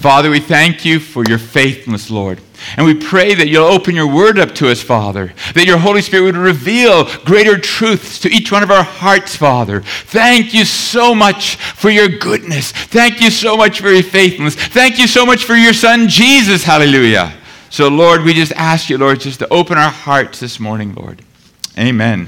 Father, we thank you for your faithfulness, Lord. And we pray that you'll open your word up to us, Father, that your Holy Spirit would reveal greater truths to each one of our hearts, Father. Thank you so much for your goodness. Thank you so much for your faithfulness. Thank you so much for your Son, Jesus. Hallelujah. So, Lord, we just ask you, Lord, just to open our hearts this morning, Lord. Amen.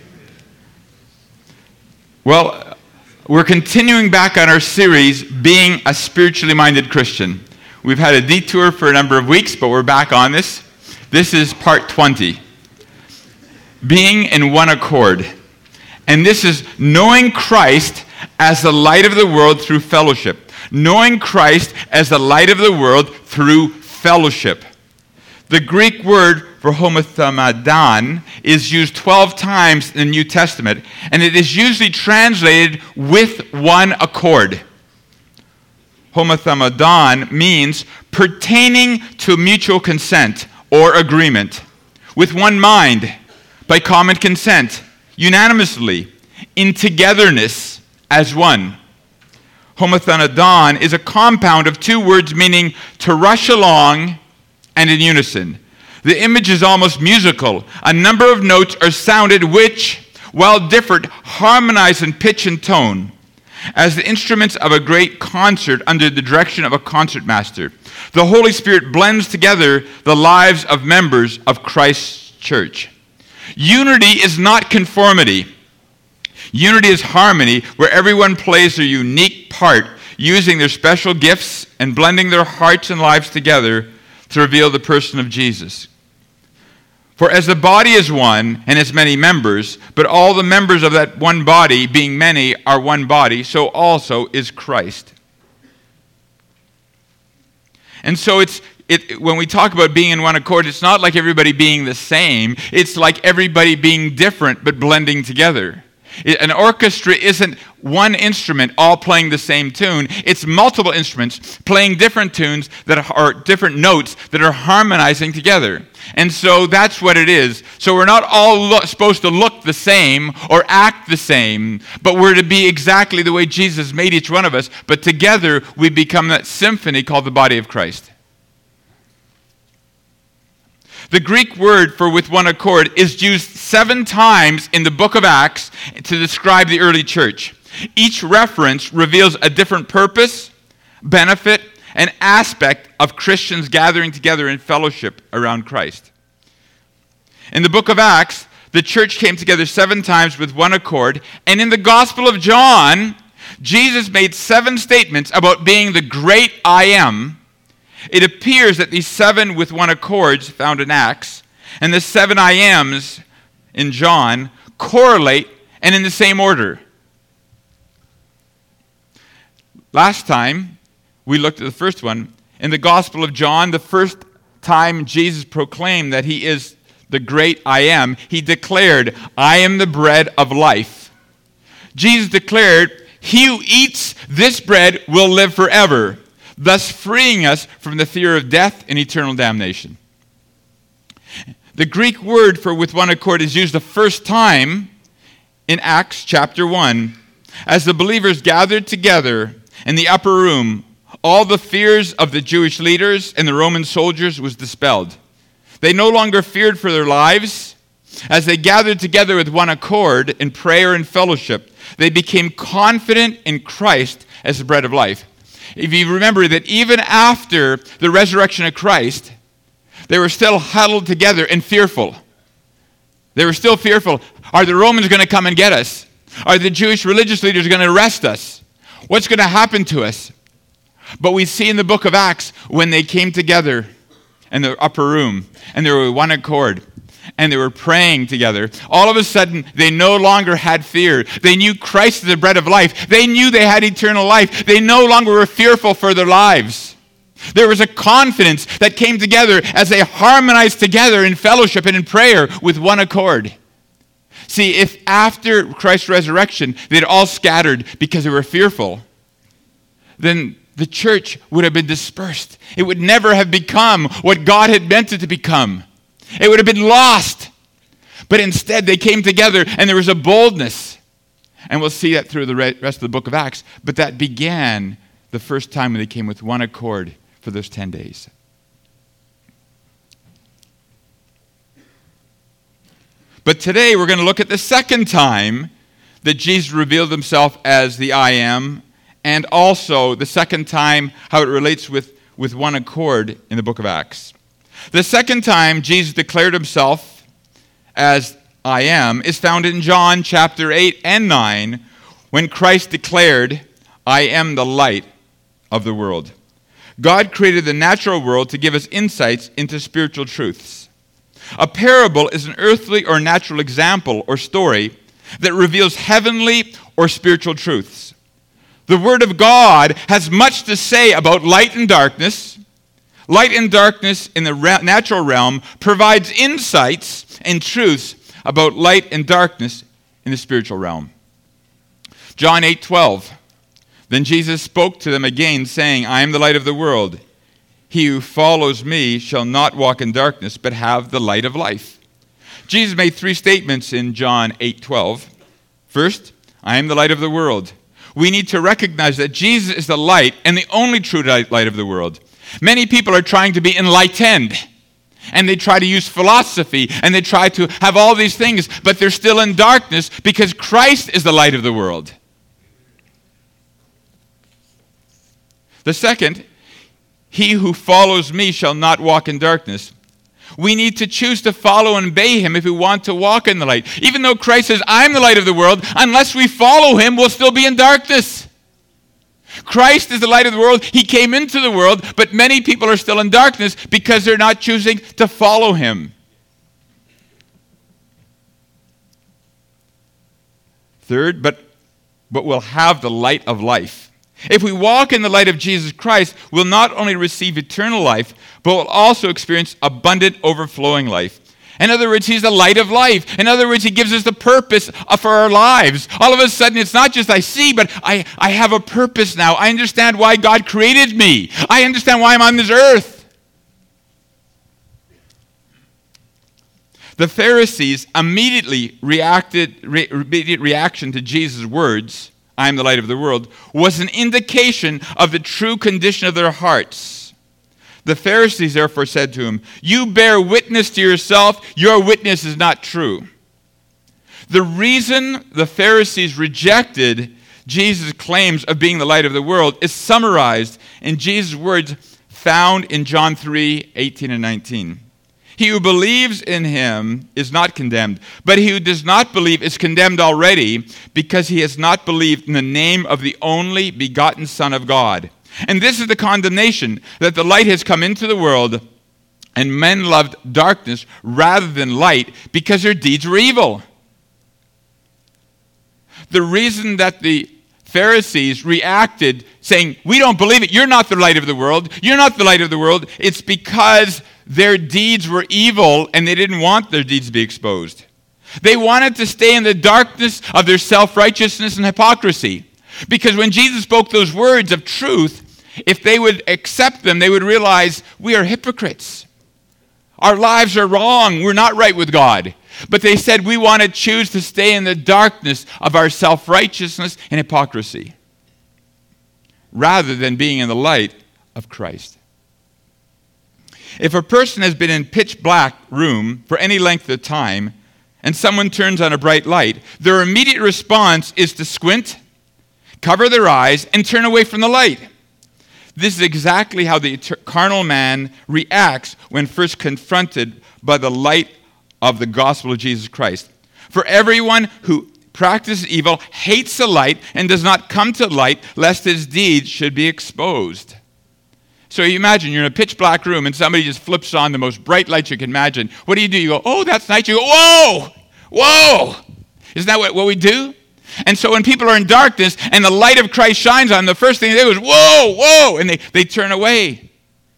Well, we're continuing back on our series, Being a Spiritually Minded Christian. We've had a detour for a number of weeks, but we're back on this. This is part 20. Being in one accord. And this is knowing Christ as the light of the world through fellowship. Knowing Christ as the light of the world through fellowship. The Greek word for homothermadon is used 12 times in the New Testament, and it is usually translated with one accord. Homothermadon means pertaining to mutual consent or agreement, with one mind, by common consent, unanimously, in togetherness as one. Homothermadon is a compound of two words meaning to rush along and in unison. The image is almost musical. A number of notes are sounded which, while different, harmonize in pitch and tone, as the instruments of a great concert under the direction of a concertmaster. The Holy Spirit blends together the lives of members of Christ's church. Unity is not conformity. Unity is harmony, where everyone plays their unique part, using their special gifts and blending their hearts and lives together to reveal the person of Jesus. For as the body is one and has many members, but all the members of that one body, being many, are one body, so also is Christ. And so when we talk about being in one accord, it's not like everybody being the same. It's like everybody being different but blending together. An orchestra isn't one instrument all playing the same tune. It's multiple instruments playing different tunes that are different notes that are harmonizing together. And so that's what it is. So we're not all supposed to look the same or act the same, but we're to be exactly the way Jesus made each one of us. But together we become that symphony called the body of Christ. The Greek word for with one accord is used 7 times in the book of Acts to describe the early church. Each reference reveals a different purpose, benefit, and aspect of Christians gathering together in fellowship around Christ. In the book of Acts, the church came together 7 times with one accord, and in the Gospel of John, Jesus made 7 statements about being the great I am. It appears that these 7 with one accords found in Acts and the 7 I ams in John correlate and in the same order. Last time, we looked at the first one. In the Gospel of John, the first time Jesus proclaimed that he is the great I am, he declared, I am the bread of life. Jesus declared, he who eats this bread will live forever, thus freeing us from the fear of death and eternal damnation. The Greek word for with one accord is used the first time in Acts chapter 1. As the believers gathered together in the upper room, all the fears of the Jewish leaders and the Roman soldiers was dispelled. They no longer feared for their lives. As they gathered together with one accord in prayer and fellowship, they became confident in Christ as the bread of life. If you remember that even after the resurrection of Christ, they were still huddled together and fearful. They were still fearful. Are the Romans going to come and get us? Are the Jewish religious leaders going to arrest us? What's going to happen to us? But we see in the book of Acts when they came together in the upper room and they were one accord and they were praying together, all of a sudden they no longer had fear. They knew Christ is the bread of life. They knew they had eternal life. They no longer were fearful for their lives. There was a confidence that came together as they harmonized together in fellowship and in prayer with one accord. See, if after Christ's resurrection they'd all scattered because they were fearful, then the church would have been dispersed. It would never have become what God had meant it to become. It would have been lost. But instead they came together and there was a boldness. And we'll see that through the rest of the book of Acts. But that began the first time when they came with one accord for those 10 days. But today we're going to look at the second time that Jesus revealed himself as the I am, and also the second time how it relates with one accord in the book of Acts. The second time Jesus declared himself as I am is found in John chapter 8 and 9, when Christ declared, I am the light of the world. God created the natural world to give us insights into spiritual truths. A parable is an earthly or natural example or story that reveals heavenly or spiritual truths. The Word of God has much to say about light and darkness. Light and darkness in the natural realm provides insights and truths about light and darkness in the spiritual realm. John 8:12. Then Jesus spoke to them again, saying, I am the light of the world. He who follows me shall not walk in darkness, but have the light of life. Jesus made three statements in John 8:12. First, I am the light of the world. We need to recognize that Jesus is the light and the only true light of the world. Many people are trying to be enlightened, and they try to use philosophy, and they try to have all these things, but they're still in darkness because Christ is the light of the world. The second, he who follows me shall not walk in darkness. We need to choose to follow and obey him if we want to walk in the light. Even though Christ says, I'm the light of the world, unless we follow him, we'll still be in darkness. Christ is the light of the world. He came into the world, but many people are still in darkness because they're not choosing to follow him. Third, but we'll have the light of life. If we walk in the light of Jesus Christ, we'll not only receive eternal life, but we'll also experience abundant, overflowing life. In other words, he's the light of life. In other words, he gives us the purpose for our lives. All of a sudden, it's not just I see, but I have a purpose now. I understand why God created me. I understand why I'm on this earth. The Pharisees' immediate reaction to Jesus' words, I am the light of the world, was an indication of the true condition of their hearts. The Pharisees therefore said to him, you bear witness to yourself, your witness is not true. The reason the Pharisees rejected Jesus' claims of being the light of the world is summarized in Jesus' words found in John 3:18 and 19. He who believes in him is not condemned, but he who does not believe is condemned already because he has not believed in the name of the only begotten Son of God. And this is the condemnation, that the light has come into the world, and men loved darkness rather than light because their deeds were evil. The reason that the Pharisees reacted saying, we don't believe it, you're not the light of the world, you're not the light of the world, it's because their deeds were evil and they didn't want their deeds to be exposed. They wanted to stay in the darkness of their self-righteousness and hypocrisy. Because when Jesus spoke those words of truth, if they would accept them, they would realize we are hypocrites. Our lives are wrong. We're not right with God. But they said we want to choose to stay in the darkness of our self-righteousness and hypocrisy rather than being in the light of Christ. If a person has been in pitch black room for any length of time and someone turns on a bright light, their immediate response is to squint, cover their eyes, and turn away from the light. This is exactly how the carnal man reacts when first confronted by the light of the gospel of Jesus Christ. For everyone who practices evil hates the light and does not come to light lest his deeds should be exposed. So you imagine you're in a pitch black room and somebody just flips on the most bright light you can imagine. What do? You go, oh, that's nice. You go, whoa, whoa. Isn't that what we do? And so when people are in darkness and the light of Christ shines on them, the first thing they do is, whoa, whoa, and they turn away.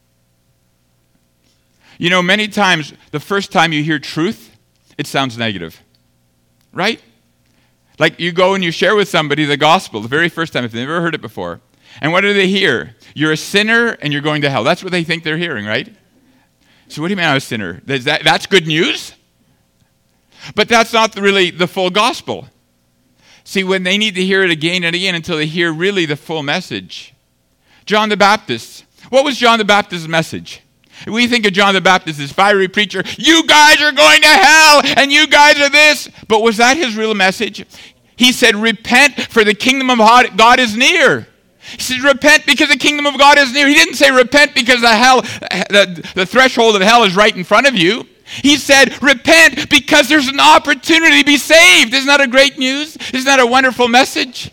You know, many times, the first time you hear truth, it sounds negative, right? Like you go and you share with somebody the gospel the very first time, if they've never heard it before. And what do they hear? You're a sinner and you're going to hell. That's what they think they're hearing, right? So what do you mean I'm a sinner? That's good news? But that's not really the full gospel. See, when they need to hear it again and again until they hear really the full message, John the Baptist. What was John the Baptist's message? We think of John the Baptist as fiery preacher. You guys are going to hell, and you guys are this. But was that his real message? He said, repent, for the kingdom of God is near. He said, repent because the kingdom of God is near. He didn't say repent because the threshold of hell is right in front of you. He said, repent because there's an opportunity to be saved. Isn't that a great news? Isn't that a wonderful message?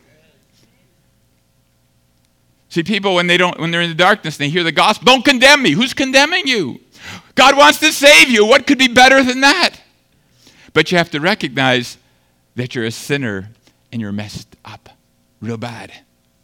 See, people, when they're in the darkness and they hear the gospel, don't condemn me. Who's condemning you? God wants to save you. What could be better than that? But you have to recognize that you're a sinner and you're messed up real bad.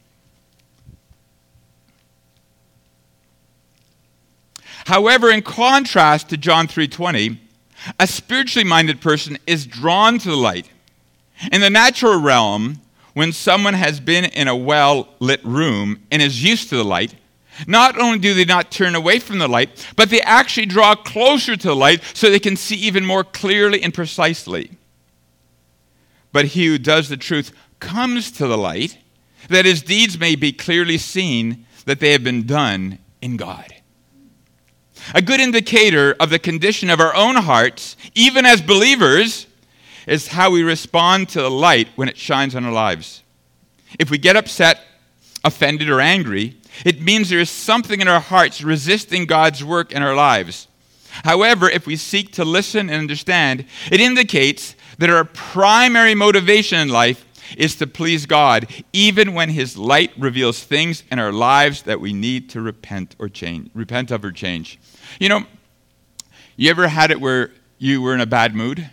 However, in contrast to John 3:20, a spiritually minded person is drawn to the light. In the natural realm, when someone has been in a well-lit room and is used to the light, not only do they not turn away from the light, but they actually draw closer to the light so they can see even more clearly and precisely. But he who does the truth comes to the light, that his deeds may be clearly seen that they have been done in God. A good indicator of the condition of our own hearts, even as believers, is how we respond to the light when it shines on our lives. If we get upset, offended, or angry, it means there is something in our hearts resisting God's work in our lives. However, if we seek to listen and understand, it indicates that our primary motivation in life is to please God, even when his light reveals things in our lives that we need to repent of or change. You know, you ever had it where you were in a bad mood?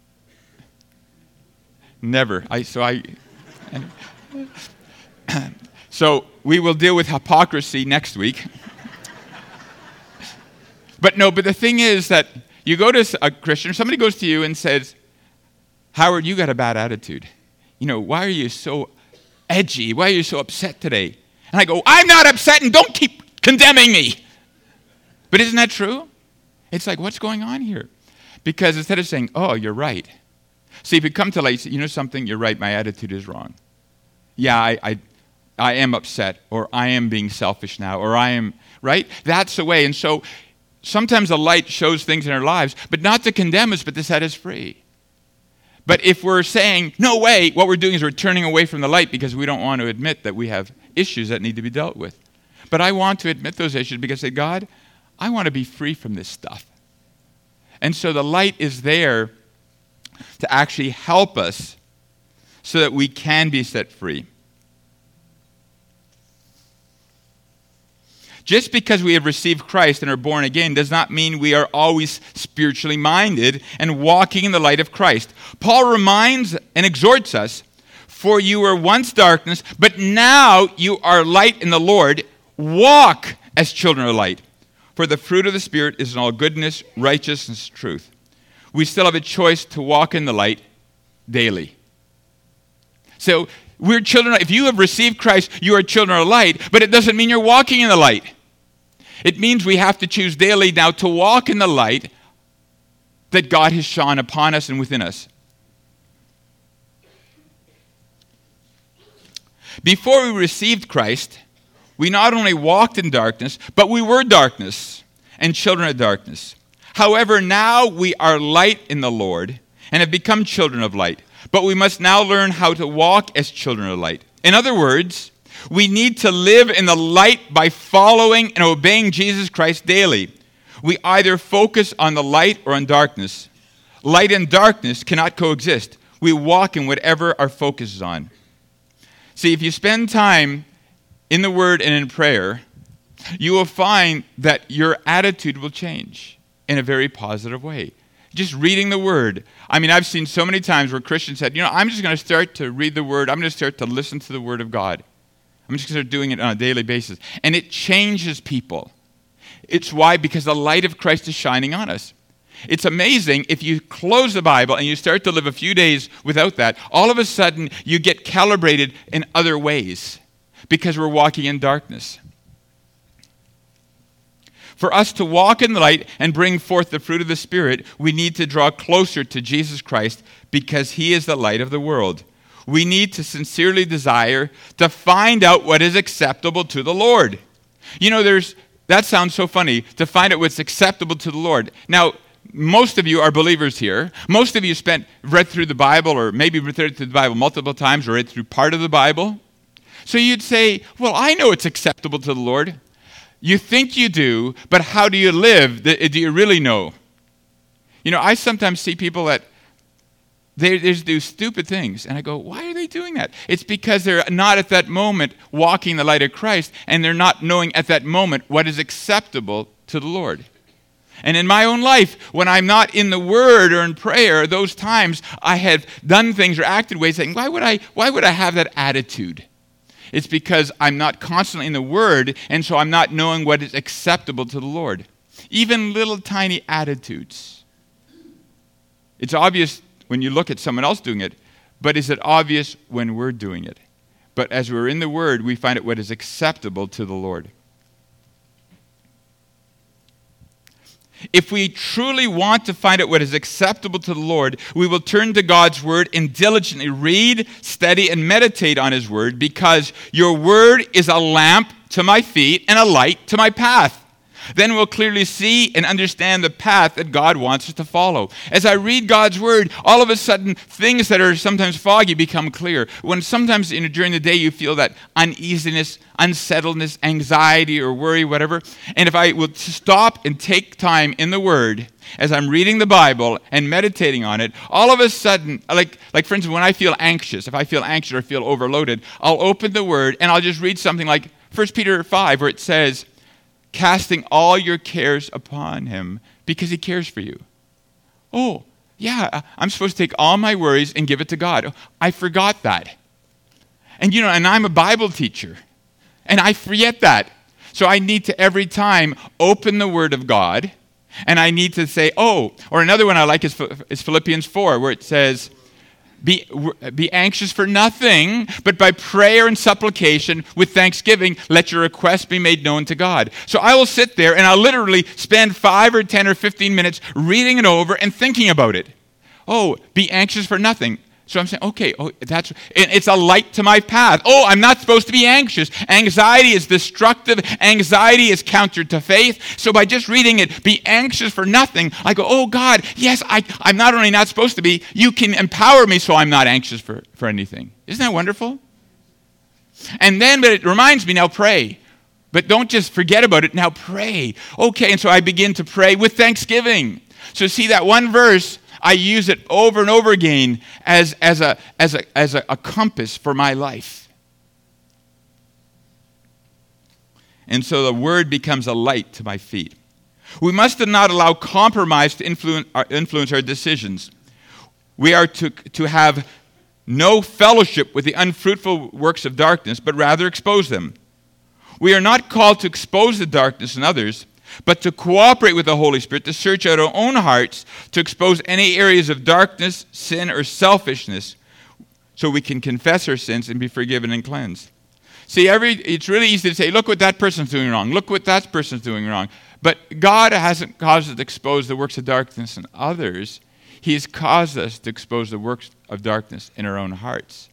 Never. So we will deal with hypocrisy next week. But the thing is that you go to a Christian, somebody goes to you and says, Howard, you got a bad attitude. Why are you so edgy? Why are you so upset today? And I go, I'm not upset, and don't keep condemning me. But isn't that true? It's like, what's going on here? Because instead of saying, oh, you're right. See, if you come to light, say, you know something, you're right, my attitude is wrong. Yeah, I am upset, or I am being selfish now, or I am, right? That's the way. And so sometimes the light shows things in our lives, but not to condemn us, but to set us free. But if we're saying, no way, what we're doing is we're turning away from the light because we don't want to admit that we have issues that need to be dealt with. But I want to admit those issues because I say, God, I want to be free from this stuff. And so the light is there to actually help us so that we can be set free. Just because we have received Christ and are born again does not mean we are always spiritually minded and walking in the light of Christ. Paul reminds and exhorts us, for you were once darkness, but now you are light in the Lord. Walk as children of light. For the fruit of the Spirit is in all goodness, righteousness, truth. We still have a choice to walk in the light daily. So we're children. If you have received Christ, you are children of light, but it doesn't mean you're walking in the light. It means we have to choose daily now to walk in the light that God has shone upon us and within us. Before we received Christ, we not only walked in darkness, but we were darkness and children of darkness. However, now we are light in the Lord and have become children of light. But we must now learn how to walk as children of light. In other words, we need to live in the light by following and obeying Jesus Christ daily. We either focus on the light or on darkness. Light and darkness cannot coexist. We walk in whatever our focus is on. See, if you spend time in the Word and in prayer, you will find that your attitude will change in a very positive way. Just reading the Word. I mean, I've seen so many times where Christians said, I'm just going to start to read the Word. I'm going to start to listen to the Word of God. I'm just going to start doing it on a daily basis. And it changes people. It's why? Because the light of Christ is shining on us. It's amazing if you close the Bible and you start to live a few days without that, all of a sudden you get calibrated in other ways because we're walking in darkness. For us to walk in the light and bring forth the fruit of the Spirit, we need to draw closer to Jesus Christ because he is the light of the world. we need to sincerely desire to find out what is acceptable to the Lord. You know, that sounds so funny, to find out what's acceptable to the Lord. Now, most of you are believers here. Most of you read through the Bible, or maybe read through the Bible multiple times, or read through part of the Bible. So you'd say, well, I know it's acceptable to the Lord. You think you do, but how do you live? Do you really know? You know, I sometimes see people that they just do stupid things, and I go, why are they doing that? It's because they're not at that moment walking the light of Christ, and they're not knowing at that moment what is acceptable to the Lord. And in my own life, when I'm not in the Word or in prayer, those times I have done things or acted ways saying, why would I have that attitude? It's because I'm not constantly in the Word, and so I'm not knowing what is acceptable to the Lord. Even little tiny attitudes. It's obvious when you look at someone else doing it, but is it obvious when we're doing it? But as we're in the Word, we find out what is acceptable to the Lord. If we truly want to find out what is acceptable to the Lord, we will turn to God's Word and diligently read, study, and meditate on His Word, because your Word is a lamp to my feet and a light to my path. Then we'll clearly see and understand the path that God wants us to follow. As I read God's Word, all of a sudden, things that are sometimes foggy become clear. When sometimes during the day you feel that uneasiness, unsettledness, anxiety, or worry, whatever, and if I will stop and take time in the Word, as I'm reading the Bible and meditating on it, all of a sudden, like for instance, when I feel anxious, if I feel anxious or feel overloaded, I'll open the Word and I'll just read something like 1 Peter 5, where it says, casting all your cares upon Him because He cares for you. Oh, yeah, I'm supposed to take all my worries and give it to God. Oh, I forgot that. And and I'm a Bible teacher, and I forget that. So I need to every time open the Word of God, and I need to say, or another one I like is Philippians 4, where it says, Be anxious for nothing, but by prayer and supplication with thanksgiving, let your requests be made known to God. So I will sit there and I'll literally spend 5 or 10 or 15 minutes reading it over and thinking about it. Oh, be anxious for nothing. So I'm saying, okay, it's a light to my path. Oh, I'm not supposed to be anxious. Anxiety is destructive. Anxiety is counter to faith. So by just reading it, be anxious for nothing, I go, oh God, yes, I'm not only not supposed to be, you can empower me so I'm not anxious for anything. Isn't that wonderful? And then, but it reminds me, now pray. But don't just forget about it, now pray. Okay, and so I begin to pray with thanksgiving. So see that one verse, I use it over and over again as a compass for my life. And so the Word becomes a light to my feet. We must not allow compromise to influence our decisions. We are to have no fellowship with the unfruitful works of darkness, but rather expose them. We are not called to expose the darkness in others, but to cooperate with the Holy Spirit, to search out our own hearts, to expose any areas of darkness, sin, or selfishness, so we can confess our sins and be forgiven and cleansed. See, it's really easy to say, look what that person's doing wrong, look what that person's doing wrong. But God hasn't caused us to expose the works of darkness in others. He has caused us to expose the works of darkness in our own hearts.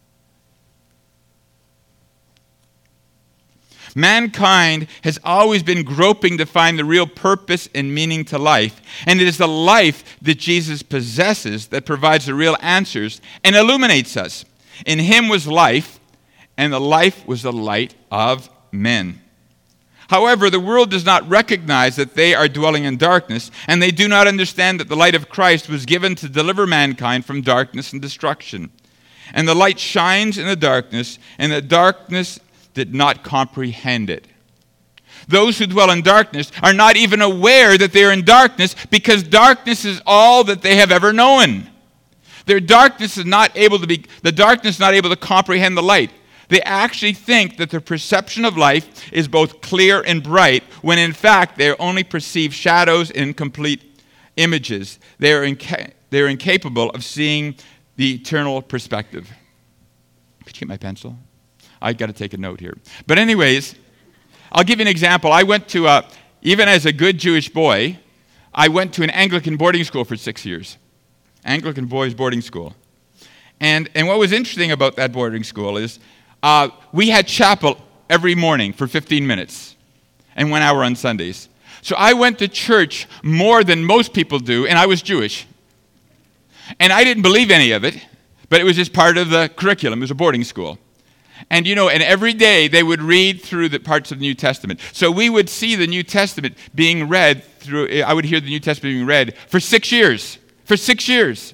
Mankind has always been groping to find the real purpose and meaning to life. And it is the life that Jesus possesses that provides the real answers and illuminates us. In Him was life, and the life was the light of men. However, the world does not recognize that they are dwelling in darkness, and they do not understand that the light of Christ was given to deliver mankind from darkness and destruction. And the light shines in the darkness, and the darkness did not comprehend it. Those who dwell in darkness are not even aware that they are in darkness, because darkness is all that they have ever known. The darkness is not able to comprehend the light. They actually think that their perception of life is both clear and bright, when in fact they only perceive shadows and incomplete images. They are incapable of seeing the eternal perspective. Could you get my pencil? I've got to take a note here. But anyways, I'll give you an example. I went to, even as a good Jewish boy, I went to an Anglican boarding school for 6 years. Anglican boys boarding school. And what was interesting about that boarding school is we had chapel every morning for 15 minutes and 1 hour on Sundays. So I went to church more than most people do, and I was Jewish. And I didn't believe any of it, but it was just part of the curriculum. It was a boarding school. And and every day they would read through the parts of the New Testament. So we would see the New Testament being read through, I would hear the New Testament being read for 6 years. For 6 years.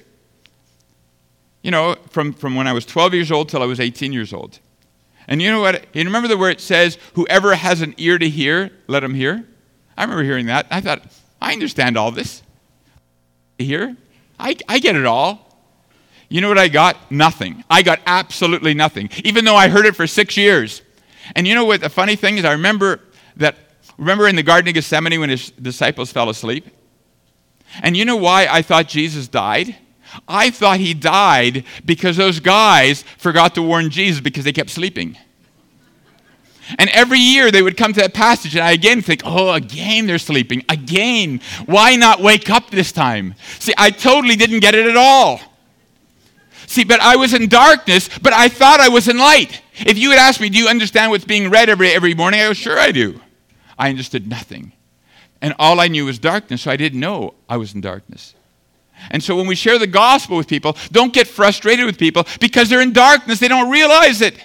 From when I was 12 years old till I was 18 years old. And you know what? You remember where it says, whoever has an ear to hear, let him hear? I remember hearing that. I thought, I understand all this. Here? I get it all. You know what I got? Nothing. I got absolutely nothing, even though I heard it for 6 years. And you know what the funny thing is? I remember in the Garden of Gethsemane when his disciples fell asleep? And you know why I thought Jesus died? I thought he died because those guys forgot to warn Jesus because they kept sleeping. And every year they would come to that passage and I again think, again they're sleeping. Again. Why not wake up this time? See, I totally didn't get it at all. See, but I was in darkness, but I thought I was in light. If you had asked me, do you understand what's being read every morning? I go, sure I do. I understood nothing. And all I knew was darkness, so I didn't know I was in darkness. And so when we share the gospel with people, don't get frustrated with people because they're in darkness. They don't realize it.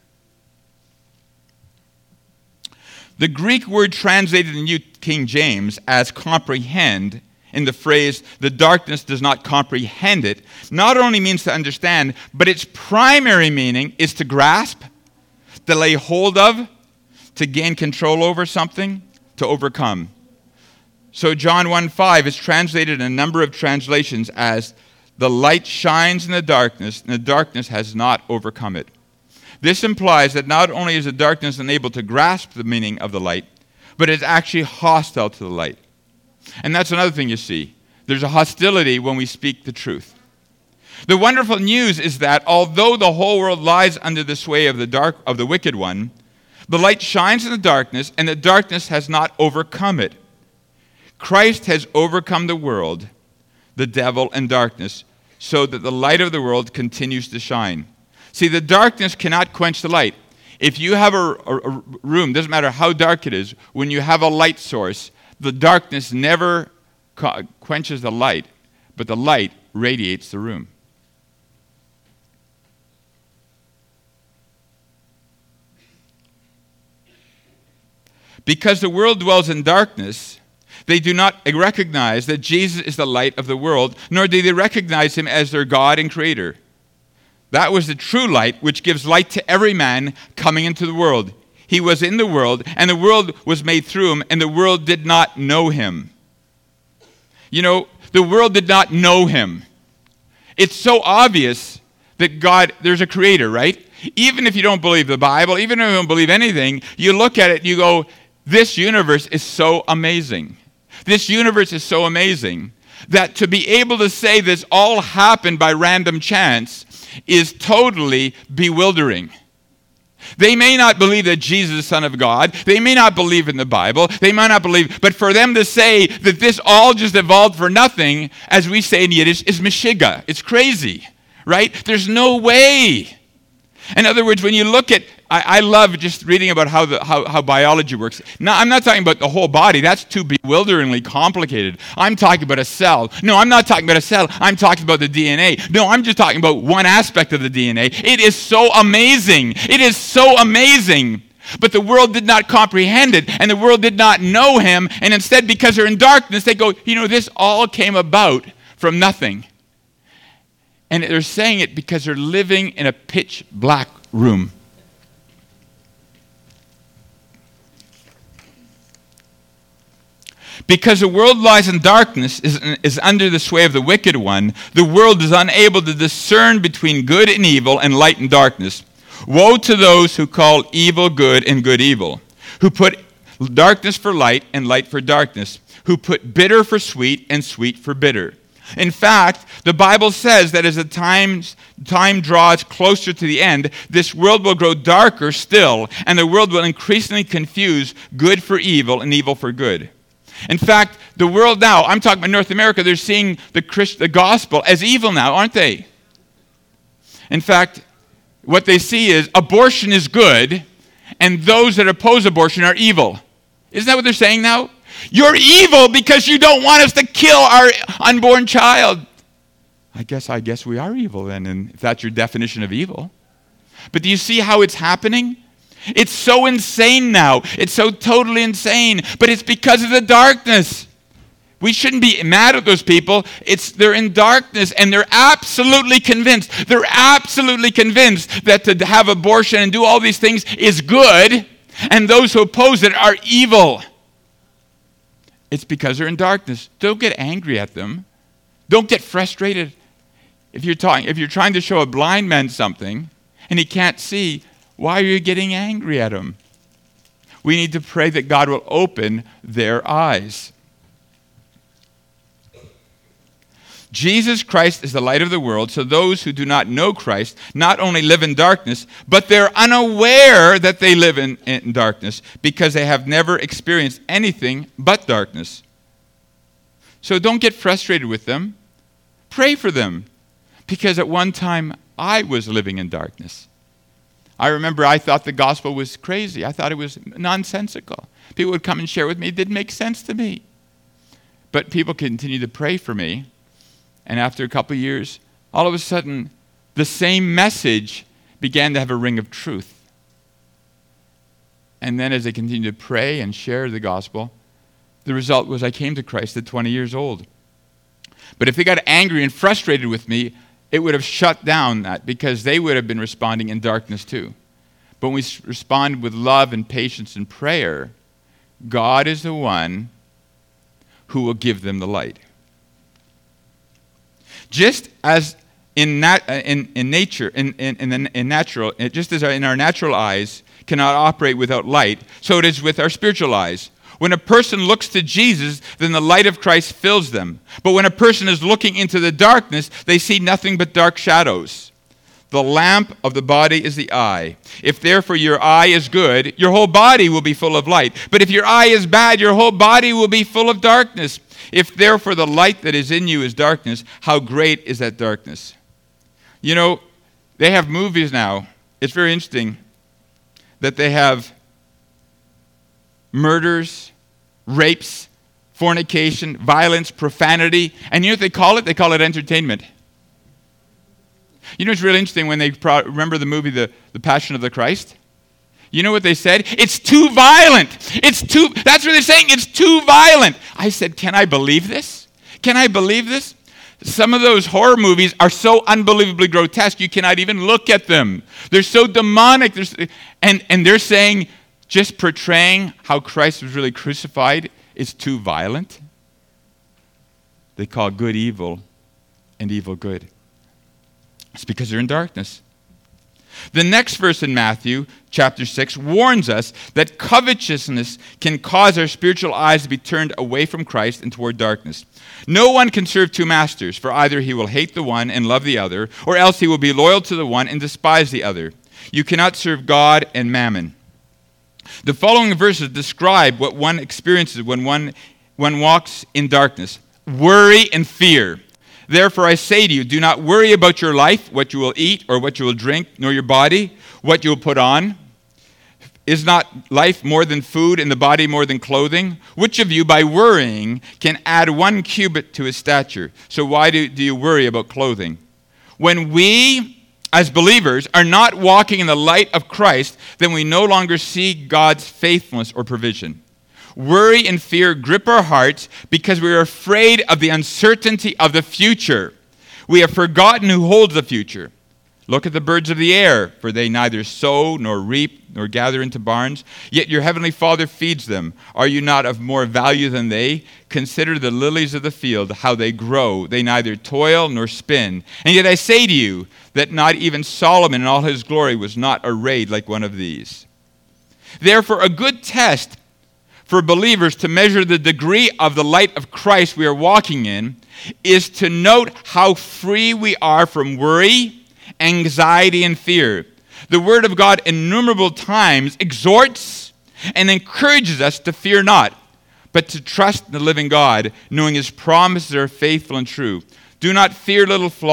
The Greek word translated in New King James as comprehend, in the phrase, the darkness does not comprehend it, not only means to understand, but its primary meaning is to grasp, to lay hold of, to gain control over something, to overcome. So John 1:5 is translated in a number of translations as, the light shines in the darkness, and the darkness has not overcome it. This implies that not only is the darkness unable to grasp the meaning of the light, but it's actually hostile to the light. And that's another thing you see. There's a hostility when we speak the truth. The wonderful news is that although the whole world lies under the sway of the wicked one, the light shines in the darkness, and the darkness has not overcome it. Christ has overcome the world, the devil, and darkness, so that the light of the world continues to shine. See, the darkness cannot quench the light. If you have a room, doesn't matter how dark it is, when you have a light source, the darkness never quenches the light, but the light radiates the room. Because the world dwells in darkness, they do not recognize that Jesus is the light of the world, nor do they recognize him as their God and creator. That was the true light, which gives light to every man coming into the world. He was in the world, and the world was made through him, and the world did not know him. The world did not know him. It's so obvious that there's a creator, right? Even if you don't believe the Bible, even if you don't believe anything, you look at it and you go, this universe is so amazing. This universe is so amazing that to be able to say this all happened by random chance is totally bewildering. They may not believe that Jesus is the Son of God. They may not believe in the Bible. They might not believe. But for them to say that this all just evolved for nothing, as we say in Yiddish, is meshiga. It's crazy, right? There's no way. In other words, when you look at, I love just reading about how biology works. Now, I'm not talking about the whole body. That's too bewilderingly complicated. I'm talking about a cell. No, I'm not talking about a cell. I'm talking about the DNA. No, I'm just talking about one aspect of the DNA. It is so amazing. It is so amazing. But the world did not comprehend it, and the world did not know him. And instead, because they're in darkness, they go, this all came about from nothing. And they're saying it because they're living in a pitch black room. Because the world lies in darkness, is under the sway of the wicked one, the world is unable to discern between good and evil and light and darkness. Woe to those who call evil good and good evil, who put darkness for light and light for darkness, who put bitter for sweet and sweet for bitter. In fact, the Bible says that as the time draws closer to the end, this world will grow darker still, and the world will increasingly confuse good for evil and evil for good. In fact, the world now, I'm talking about North America, they're seeing the gospel as evil now, aren't they? In fact, what they see is abortion is good, and those that oppose abortion are evil. Isn't that what they're saying now? You're evil because you don't want us to kill our unborn child. I guess we are evil then, and if that's your definition of evil. But do you see how it's happening? It's so insane now. It's so totally insane. But it's because of the darkness. We shouldn't be mad at those people. They're in darkness, and they're absolutely convinced. They're absolutely convinced that to have abortion and do all these things is good, and those who oppose it are evil. It's because they're in darkness. Don't get angry at them. Don't get frustrated. If you're trying to show a blind man something and he can't see, why are you getting angry at him? We need to pray that God will open their eyes. Jesus Christ is the light of the world, so those who do not know Christ not only live in darkness, but they're unaware that they live in darkness because they have never experienced anything but darkness. So don't get frustrated with them. Pray for them, because at one time I was living in darkness. I remember I thought the gospel was crazy. I thought it was nonsensical. People would come and share with me. It didn't make sense to me. But people continued to pray for me. And after a couple of years, all of a sudden, the same message began to have a ring of truth. And then as I continued to pray and share the gospel, the result was I came to Christ at 20 years old. But if they got angry and frustrated with me, it would have shut down that, because they would have been responding in darkness too. But when we respond with love and patience and prayer, God is the one who will give them the light. Just as in nature, just as in our natural eyes cannot operate without light, so it is with our spiritual eyes. When a person looks to Jesus, then the light of Christ fills them. But when a person is looking into the darkness, they see nothing but dark shadows. The lamp of the body is the eye. If therefore your eye is good, your whole body will be full of light. But if your eye is bad, your whole body will be full of darkness. If therefore the light that is in you is darkness, how great is that darkness? You know, they have movies now. It's very interesting that they have murders, rapes, fornication, violence, profanity. And you know what they call it? They call it entertainment. You know, it's really interesting when they remember the movie The Passion of the Christ. You know what they said? It's too violent. That's what they're saying. It's too violent. I said, can I believe this? Can I believe this? Some of those horror movies are so unbelievably grotesque, you cannot even look at them. They're so demonic. And they're saying, just portraying how Christ was really crucified is too violent. They call good evil and evil good. It's because they're in darkness. The next verse in Matthew chapter 6 warns us that covetousness can cause our spiritual eyes to be turned away from Christ and toward darkness. No one can serve two masters, for either he will hate the one and love the other, or else he will be loyal to the one and despise the other. You cannot serve God and mammon. The following verses describe what one experiences when one walks in darkness: worry and fear. Therefore I say to you, do not worry about your life, what you will eat or what you will drink, nor your body, what you will put on. Is not life more than food and the body more than clothing? Which of you, by worrying, can add 1 cubit to his stature? So why do you worry about clothing? When we, as believers, are not walking in the light of Christ, then we no longer see God's faithfulness or provision. Worry and fear grip our hearts because we are afraid of the uncertainty of the future. We have forgotten who holds the future. Look at the birds of the air, for they neither sow nor reap nor gather into barns, yet your heavenly Father feeds them. Are you not of more value than they? Consider the lilies of the field, how they grow. They neither toil nor spin. And yet I say to you that not even Solomon in all his glory was not arrayed like one of these. Therefore, a good test for believers to measure the degree of the light of Christ we are walking in is to note how free we are from worry, anxiety, and fear. The Word of God innumerable times exhorts and encourages us to fear not, but to trust the living God, knowing His promises are faithful and true. Do not fear, little flock,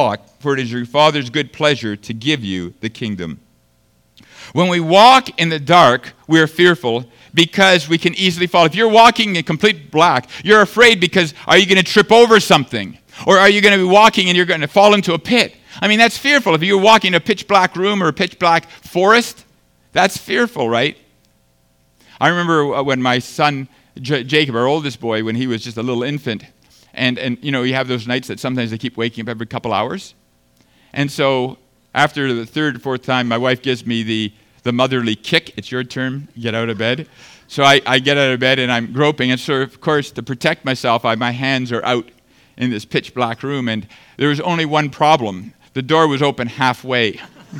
for it is your Father's good pleasure to give you the kingdom. When we walk in the dark, we are fearful because we can easily fall. If you're walking in complete black, you're afraid because are you going to trip over something? Or are you going to be walking and you're going to fall into a pit? I mean, that's fearful. If you're walking in a pitch black room or a pitch black forest, that's fearful, right? I remember when my son, Jacob, our oldest boy, when he was just a little infant, and you know, you have those nights that sometimes they keep waking up every couple hours. And so after the third or fourth time, my wife gives me the motherly kick. It's your turn. Get out of bed. So I get out of bed and I'm groping. And so, of course, to protect myself, my hands are out in this pitch black room. And there was only one problem. The door was open halfway.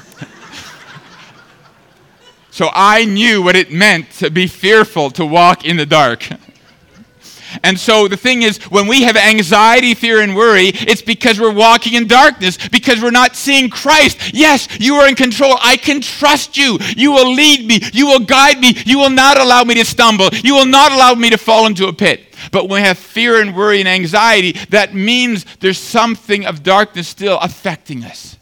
So I knew what it meant to be fearful to walk in the dark. And so the thing is, when we have anxiety, fear, and worry, it's because we're walking in darkness, because we're not seeing Christ. Yes, you are in control. I can trust you. You will lead me. You will guide me. You will not allow me to stumble. You will not allow me to fall into a pit. But when we have fear and worry and anxiety, that means there's something of darkness still affecting us.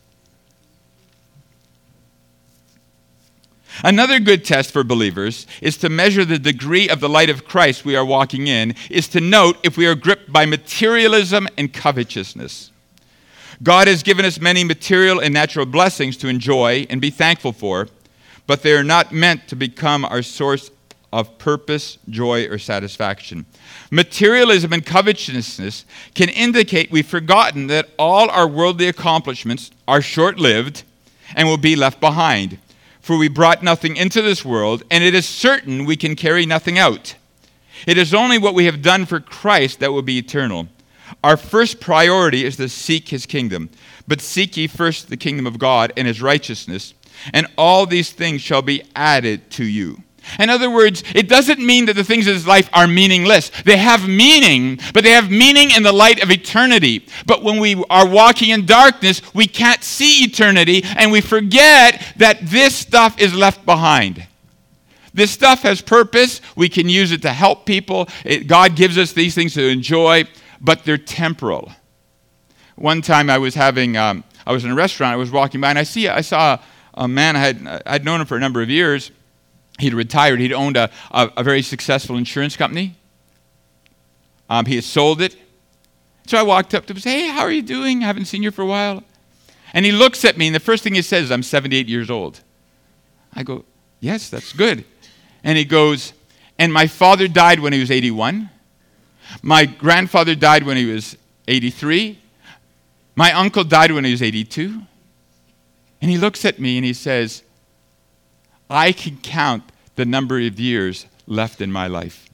Another good test for believers is to measure the degree of the light of Christ we are walking in, is to note if we are gripped by materialism and covetousness. God has given us many material and natural blessings to enjoy and be thankful for, but they are not meant to become our source of purpose, joy, or satisfaction. Materialism and covetousness can indicate we've forgotten that all our worldly accomplishments are short-lived and will be left behind. For we brought nothing into this world, and it is certain we can carry nothing out. It is only what we have done for Christ that will be eternal. Our first priority is to seek his kingdom. But seek ye first the kingdom of God and his righteousness, and all these things shall be added to you. In other words, it doesn't mean that the things of this life are meaningless. They have meaning, but they have meaning in the light of eternity. But when we are walking in darkness, we can't see eternity, and we forget that this stuff is left behind. This stuff has purpose. We can use it to help people. God gives us these things to enjoy, but they're temporal. One time I was in a restaurant. I was walking by, and I saw a man. I'd known him for a number of years. He'd retired. He'd owned a very successful insurance company. He had sold it. So I walked up to him and said, "Hey, how are you doing? I haven't seen you for a while." And he looks at me, and the first thing he says is, "I'm 78 years old." I go, "Yes, that's good." And he goes, "And my father died when he was 81. My grandfather died when he was 83. My uncle died when he was 82. And he looks at me and he says, "I can count the number of years left in my life."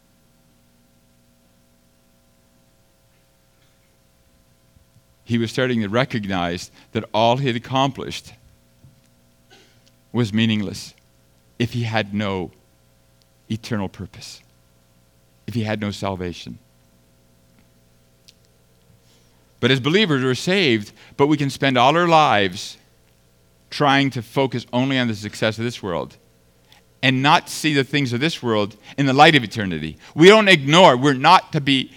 He was starting to recognize that all he had accomplished was meaningless if he had no eternal purpose, if he had no salvation. But as believers, we're saved, but we can spend all our lives trying to focus only on the success of this world and not see the things of this world in the light of eternity. We don't ignore. We're not to be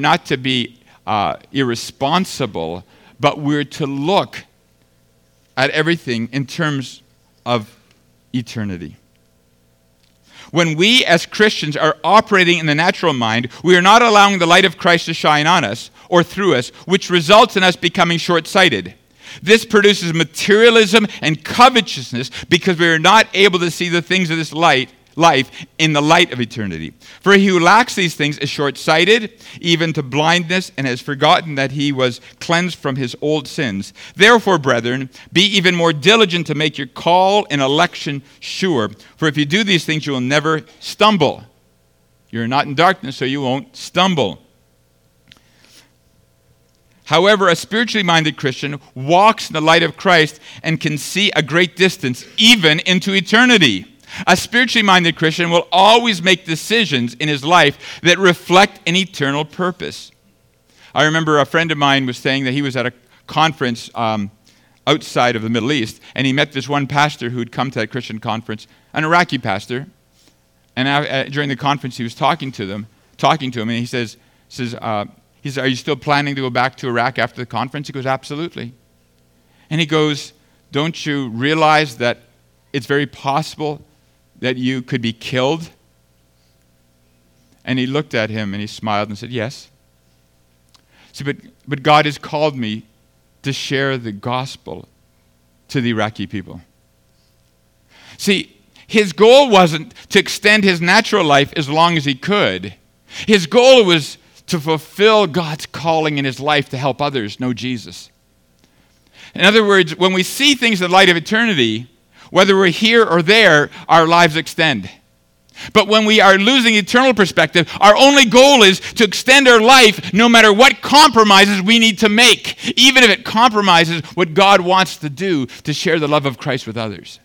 irresponsible, but we're to look at everything in terms of eternity. When we as Christians are operating in the natural mind, we are not allowing the light of Christ to shine on us or through us, which results in us becoming short-sighted. This produces materialism and covetousness because we are not able to see the things of this life in the light of eternity. For he who lacks these things is short-sighted, even to blindness, and has forgotten that he was cleansed from his old sins. Therefore, brethren, be even more diligent to make your call and election sure. For if you do these things, you will never stumble. You're not in darkness, so you won't stumble. However, a spiritually minded Christian walks in the light of Christ and can see a great distance, even into eternity. A spiritually minded Christian will always make decisions in his life that reflect an eternal purpose. I remember a friend of mine was saying that he was at a conference outside of the Middle East, and he met this one pastor who had come to that Christian conference, an Iraqi pastor. And during the conference, he was talking to him, and he says, "Are you still planning to go back to Iraq after the conference?" He goes, "Absolutely." And he goes, don't you realize that it's very possible that you could be killed? And he looked at him and he smiled and said, yes. See, but God has called me to share the gospel to the Iraqi people. See, his goal wasn't to extend his natural life as long as he could. His goal was to fulfill God's calling in his life to help others know Jesus. In other words, when we see things in the light of eternity, whether we're here or there, our lives extend. But when we are losing eternal perspective, our only goal is to extend our life no matter what compromises we need to make, even if it compromises what God wants to do to share the love of Christ with others.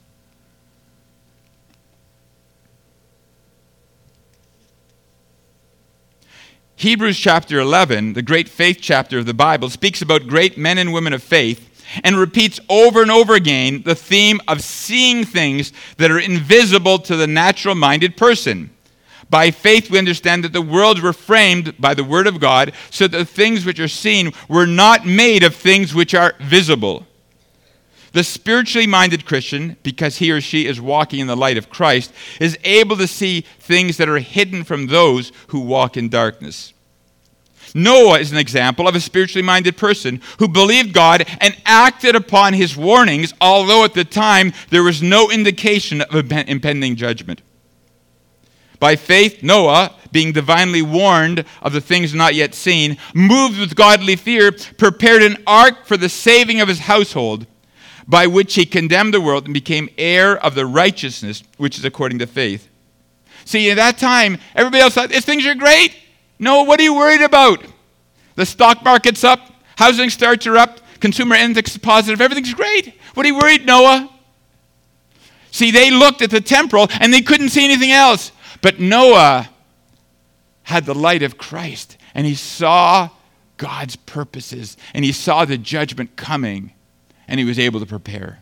Hebrews chapter 11, the great faith chapter of the Bible, speaks about great men and women of faith and repeats over and over again the theme of seeing things that are invisible to the natural-minded person. By faith, we understand that the worlds were framed by the Word of God, so that the things which are seen were not made of things which are visible. The spiritually minded Christian, because he or she is walking in the light of Christ, is able to see things that are hidden from those who walk in darkness. Noah is an example of a spiritually minded person who believed God and acted upon his warnings, although at the time there was no indication of impending judgment. By faith, Noah, being divinely warned of the things not yet seen, moved with godly fear, prepared an ark for the saving of his household, by which he condemned the world and became heir of the righteousness which is according to faith. See, at that time, everybody else thought, these things are great. No, what are you worried about? The stock market's up, housing starts are up, consumer index is positive, everything's great. What are you worried, Noah? See, they looked at the temporal and they couldn't see anything else. But Noah had the light of Christ, and he saw God's purposes, and he saw the judgment coming, and he was able to prepare.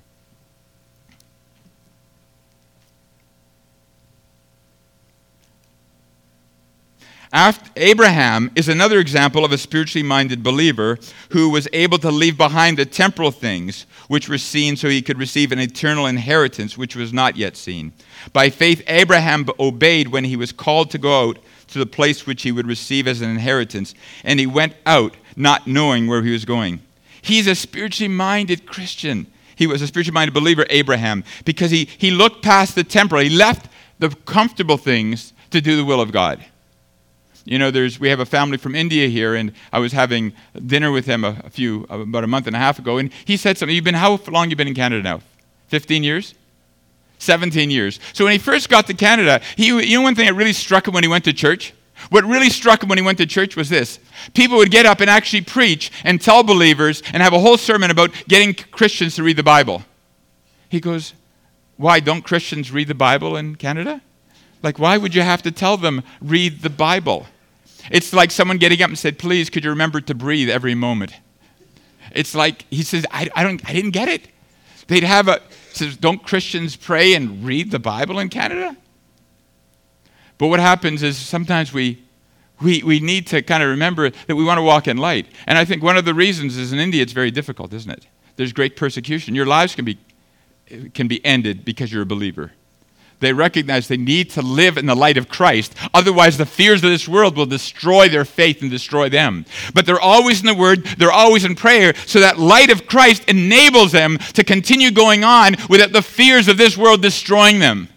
Abraham is another example of a spiritually minded believer who was able to leave behind the temporal things which were seen so he could receive an eternal inheritance which was not yet seen. By faith, Abraham obeyed when he was called to go out to the place which he would receive as an inheritance, and he went out not knowing where he was going. He's a spiritually minded Christian. He was a spiritually minded believer, Abraham, because he looked past the temporal. He left the comfortable things to do the will of God. You know, we have a family from India here, and I was having dinner with him about a month and a half ago, and he said something. How long you been in Canada now? 15 years? 17 years. So when he first got to Canada, you know one thing that really struck him when he went to church? What really struck him when he went to church was this. People would get up and actually preach and tell believers and have a whole sermon about getting Christians to read the Bible. He goes, why, don't Christians read the Bible in Canada? Like, why would you have to tell them, read the Bible? It's like someone getting up and said, please, could you remember to breathe every moment? It's like, he says, I didn't get it. They'd have says, don't Christians pray and read the Bible in Canada? But what happens is sometimes we need to kind of remember that we want to walk in light. And I think one of the reasons is in India it's very difficult, isn't it? There's great persecution. Your lives can be ended because you're a believer. They recognize they need to live in the light of Christ. Otherwise, the fears of this world will destroy their faith and destroy them. But they're always in the Word. They're always in prayer. So that light of Christ enables them to continue going on without the fears of this world destroying them.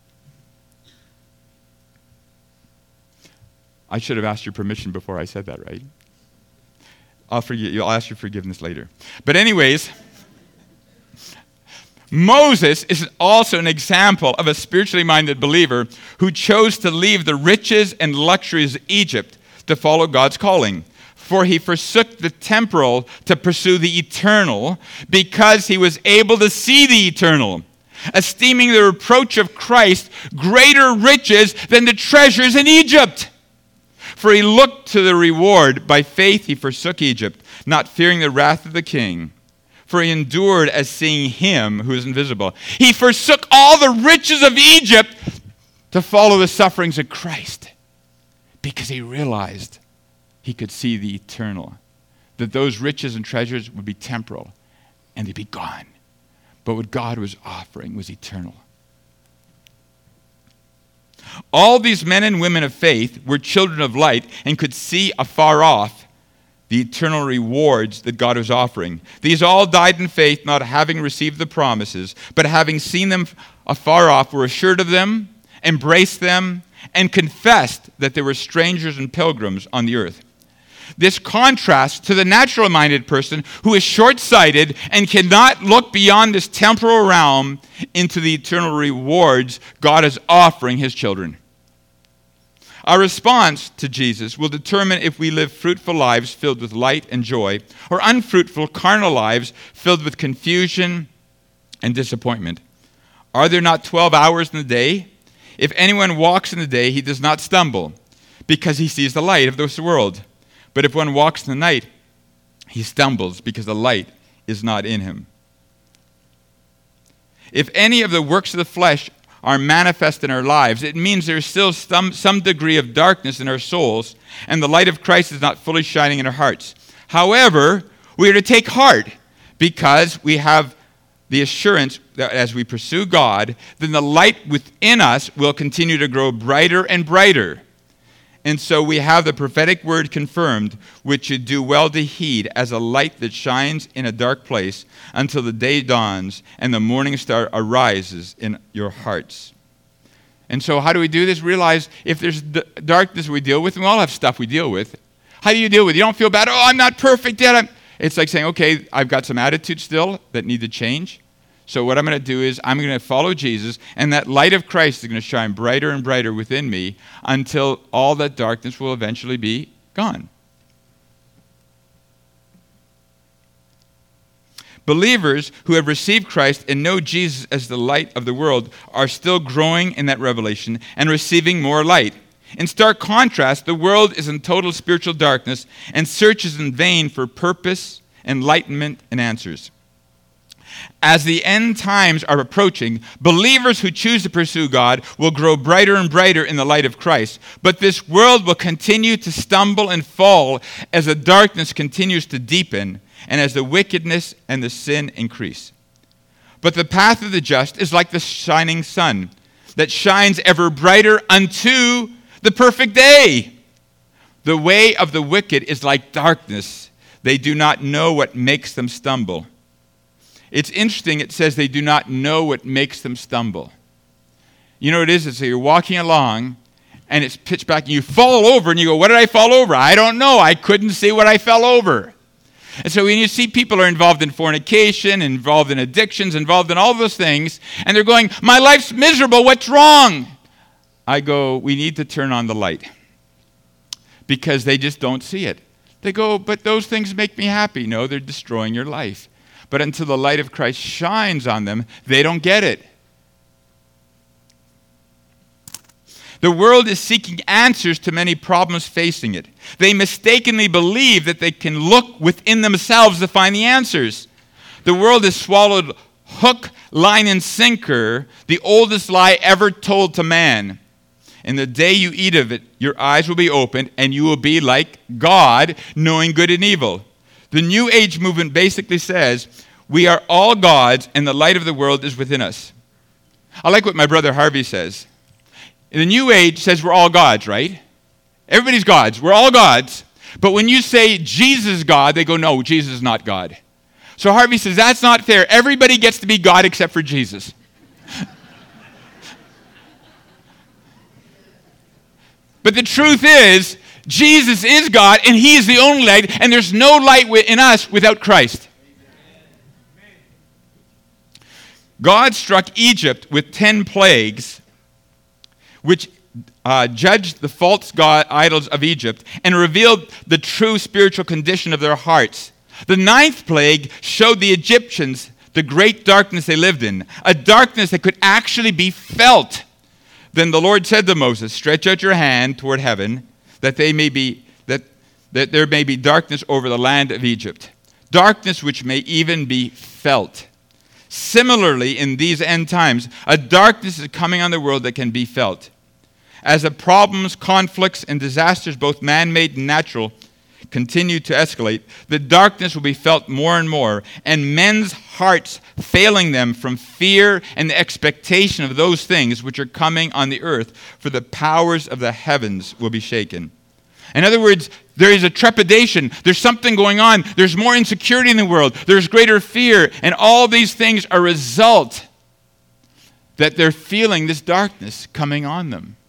I should have asked your permission before I said that, right? I'll ask your forgiveness later. But anyways, Moses is also an example of a spiritually minded believer who chose to leave the riches and luxuries of Egypt to follow God's calling. For he forsook the temporal to pursue the eternal, because he was able to see the eternal, esteeming the reproach of Christ greater riches than the treasures in Egypt. For he looked to the reward. By faith he forsook Egypt, not fearing the wrath of the king. For he endured as seeing him who is invisible. He forsook all the riches of Egypt to follow the sufferings of Christ, because he realized he could see the eternal, that those riches and treasures would be temporal, and they'd be gone. But what God was offering was eternal. All these men and women of faith were children of light and could see afar off the eternal rewards that God was offering. These all died in faith, not having received the promises, but having seen them afar off, were assured of them, embraced them, and confessed that they were strangers and pilgrims on the earth. This contrasts to the natural-minded person who is short-sighted and cannot look beyond this temporal realm into the eternal rewards God is offering his children. Our response to Jesus will determine if we live fruitful lives filled with light and joy, or unfruitful carnal lives filled with confusion and disappointment. Are there not 12 hours in the day? If anyone walks in the day, he does not stumble, because he sees the light of this world. But if one walks in the night, he stumbles, because the light is not in him. If any of the works of the flesh are manifest in our lives, it means there's still some degree of darkness in our souls, and the light of Christ is not fully shining in our hearts. However, we are to take heart, because we have the assurance that as we pursue God, then the light within us will continue to grow brighter and brighter. And so we have the prophetic word confirmed, which you do well to heed, as a light that shines in a dark place until the day dawns and the morning star arises in your hearts. And so how do we do this? Realize if there's darkness we deal with, and we all have stuff we deal with. How do you deal with it? You don't feel bad. Oh, I'm not perfect yet. It's like saying, okay, I've got some attitudes still that need to change. So what I'm going to do is I'm going to follow Jesus, and that light of Christ is going to shine brighter and brighter within me until all that darkness will eventually be gone. Believers who have received Christ and know Jesus as the light of the world are still growing in that revelation and receiving more light. In stark contrast, the world is in total spiritual darkness and searches in vain for purpose, enlightenment, and answers. As the end times are approaching, believers who choose to pursue God will grow brighter and brighter in the light of Christ. But this world will continue to stumble and fall as the darkness continues to deepen and as the wickedness and the sin increase. But the path of the just is like the shining sun that shines ever brighter unto the perfect day. The way of the wicked is like darkness. They do not know what makes them stumble. It's interesting, it says they do not know what makes them stumble. You know what it is? It's like you're walking along, and it's pitch black, and you fall over, and you go, what did I fall over? I don't know. I couldn't see what I fell over. And so when you see people are involved in fornication, involved in addictions, involved in all those things, and they're going, my life's miserable, what's wrong? I go, we need to turn on the light. Because they just don't see it. They go, but those things make me happy. No, they're destroying your life. But until the light of Christ shines on them, they don't get it. The world is seeking answers to many problems facing it. They mistakenly believe that they can look within themselves to find the answers. The world has swallowed hook, line, and sinker, the oldest lie ever told to man. And the day you eat of it, your eyes will be opened, and you will be like God, knowing good and evil. The New Age movement basically says, we are all gods and the light of the world is within us. I like what my brother Harvey says. The New Age says we're all gods, right? Everybody's gods. We're all gods. But when you say Jesus is God, they go, no, Jesus is not God. So Harvey says, that's not fair. Everybody gets to be God except for Jesus. But the truth is, Jesus is God, and he is the only light, and there's no light in us without Christ. God struck Egypt with 10 plagues, which judged the false idols of Egypt and revealed the true spiritual condition of their hearts. The 9th plague showed the Egyptians the great darkness they lived in, a darkness that could actually be felt. Then the Lord said to Moses, stretch out your hand toward heaven, that there may be darkness over the land of Egypt, darkness which may even be felt. Similarly, in these end times, a darkness is coming on the world that can be felt. As the problems, conflicts, and disasters, both man-made and natural, continue to escalate, the darkness will be felt more and more, and men's hearts failing them from fear and the expectation of those things which are coming on the earth, for the powers of the heavens will be shaken. In other words, there is a trepidation. There's something going on. There's more insecurity in the world. There's greater fear. And all these things are a result that they're feeling this darkness coming on them.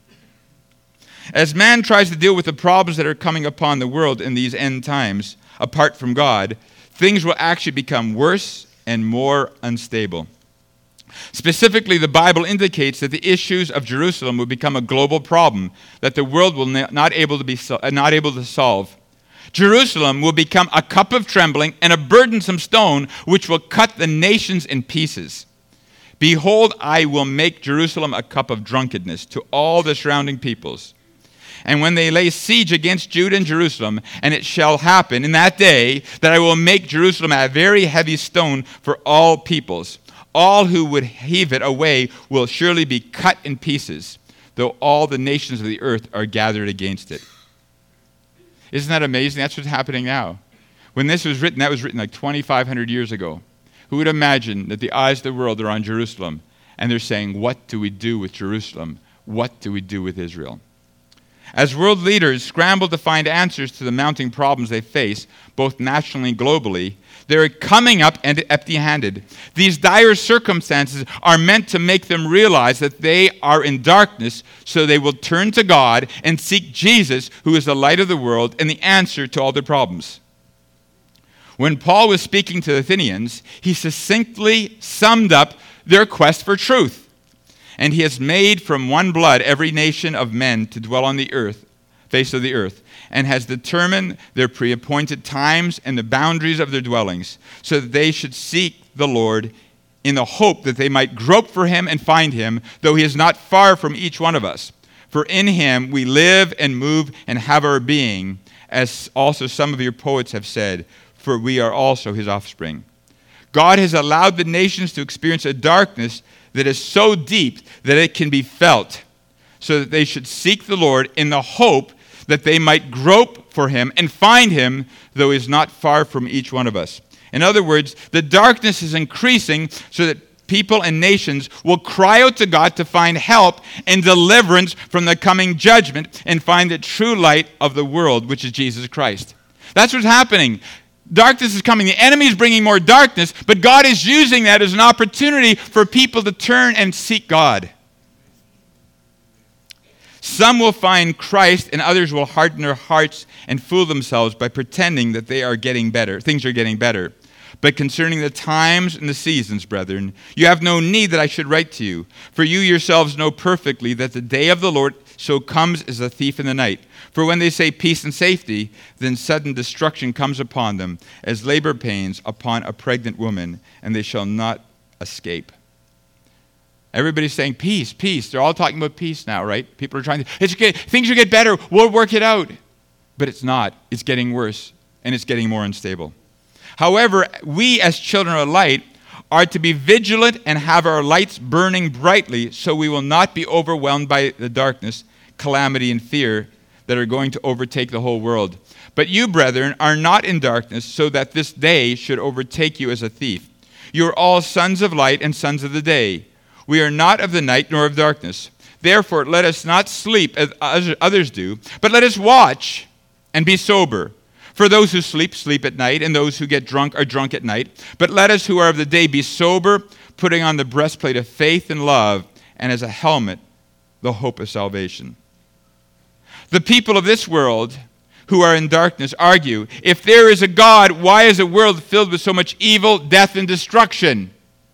As man tries to deal with the problems that are coming upon the world in these end times, apart from God, things will actually become worse and more unstable. Specifically, the Bible indicates that the issues of Jerusalem will become a global problem that the world will not able to solve. Jerusalem will become a cup of trembling and a burdensome stone which will cut the nations in pieces. Behold, I will make Jerusalem a cup of drunkenness to all the surrounding peoples. And when they lay siege against Judah and Jerusalem, and it shall happen in that day that I will make Jerusalem a very heavy stone for all peoples. All who would heave it away will surely be cut in pieces, though all the nations of the earth are gathered against it. Isn't that amazing? That's what's happening now. When this was written, that was written like 2,500 years ago. Who would imagine that the eyes of the world are on Jerusalem, and they're saying, what do we do with Jerusalem? What do we do with Israel? As world leaders scramble to find answers to the mounting problems they face, both nationally and globally, they're coming up empty-handed. These dire circumstances are meant to make them realize that they are in darkness, so they will turn to God and seek Jesus, who is the light of the world and the answer to all their problems. When Paul was speaking to the Athenians, he succinctly summed up their quest for truth. And he has made from one blood every nation of men to dwell on the earth, face of the earth, and has determined their pre-appointed times and the boundaries of their dwellings, so that they should seek the Lord in the hope that they might grope for him and find him, though he is not far from each one of us. For in him we live and move and have our being, as also some of your poets have said, for we are also his offspring. God has allowed the nations to experience a darkness that is so deep that it can be felt, so that they should seek the Lord in the hope that they might grope for him and find him, though he is not far from each one of us. In other words, the darkness is increasing so that people and nations will cry out to God to find help and deliverance from the coming judgment and find the true light of the world, which is Jesus Christ. That's what's happening. Darkness is coming. The enemy is bringing more darkness, but God is using that as an opportunity for people to turn and seek God. Some will find Christ, and others will harden their hearts and fool themselves by pretending that they are getting better. Things are getting better. But concerning the times and the seasons, brethren, you have no need that I should write to you. For you yourselves know perfectly that the day of the Lord so comes as a thief in the night. For when they say peace and safety, then sudden destruction comes upon them, as labor pains upon a pregnant woman, and they shall not escape. Everybody's saying peace, peace. They're all talking about peace now, right? People are trying to, it's okay, things will get better, we'll work it out. But it's not. It's getting worse, and it's getting more unstable. However, we as children of light are to be vigilant and have our lights burning brightly, so we will not be overwhelmed by the darkness, calamity, and fear that are going to overtake the whole world. But you, brethren, are not in darkness, so that this day should overtake you as a thief. You are all sons of light and sons of the day. We are not of the night nor of darkness. Therefore, let us not sleep as others do, but let us watch and be sober. For those who sleep, sleep at night, and those who get drunk are drunk at night. But let us who are of the day be sober, putting on the breastplate of faith and love, and as a helmet, the hope of salvation. The people of this world who are in darkness argue, if there is a God, why is a world filled with so much evil, death, and destruction?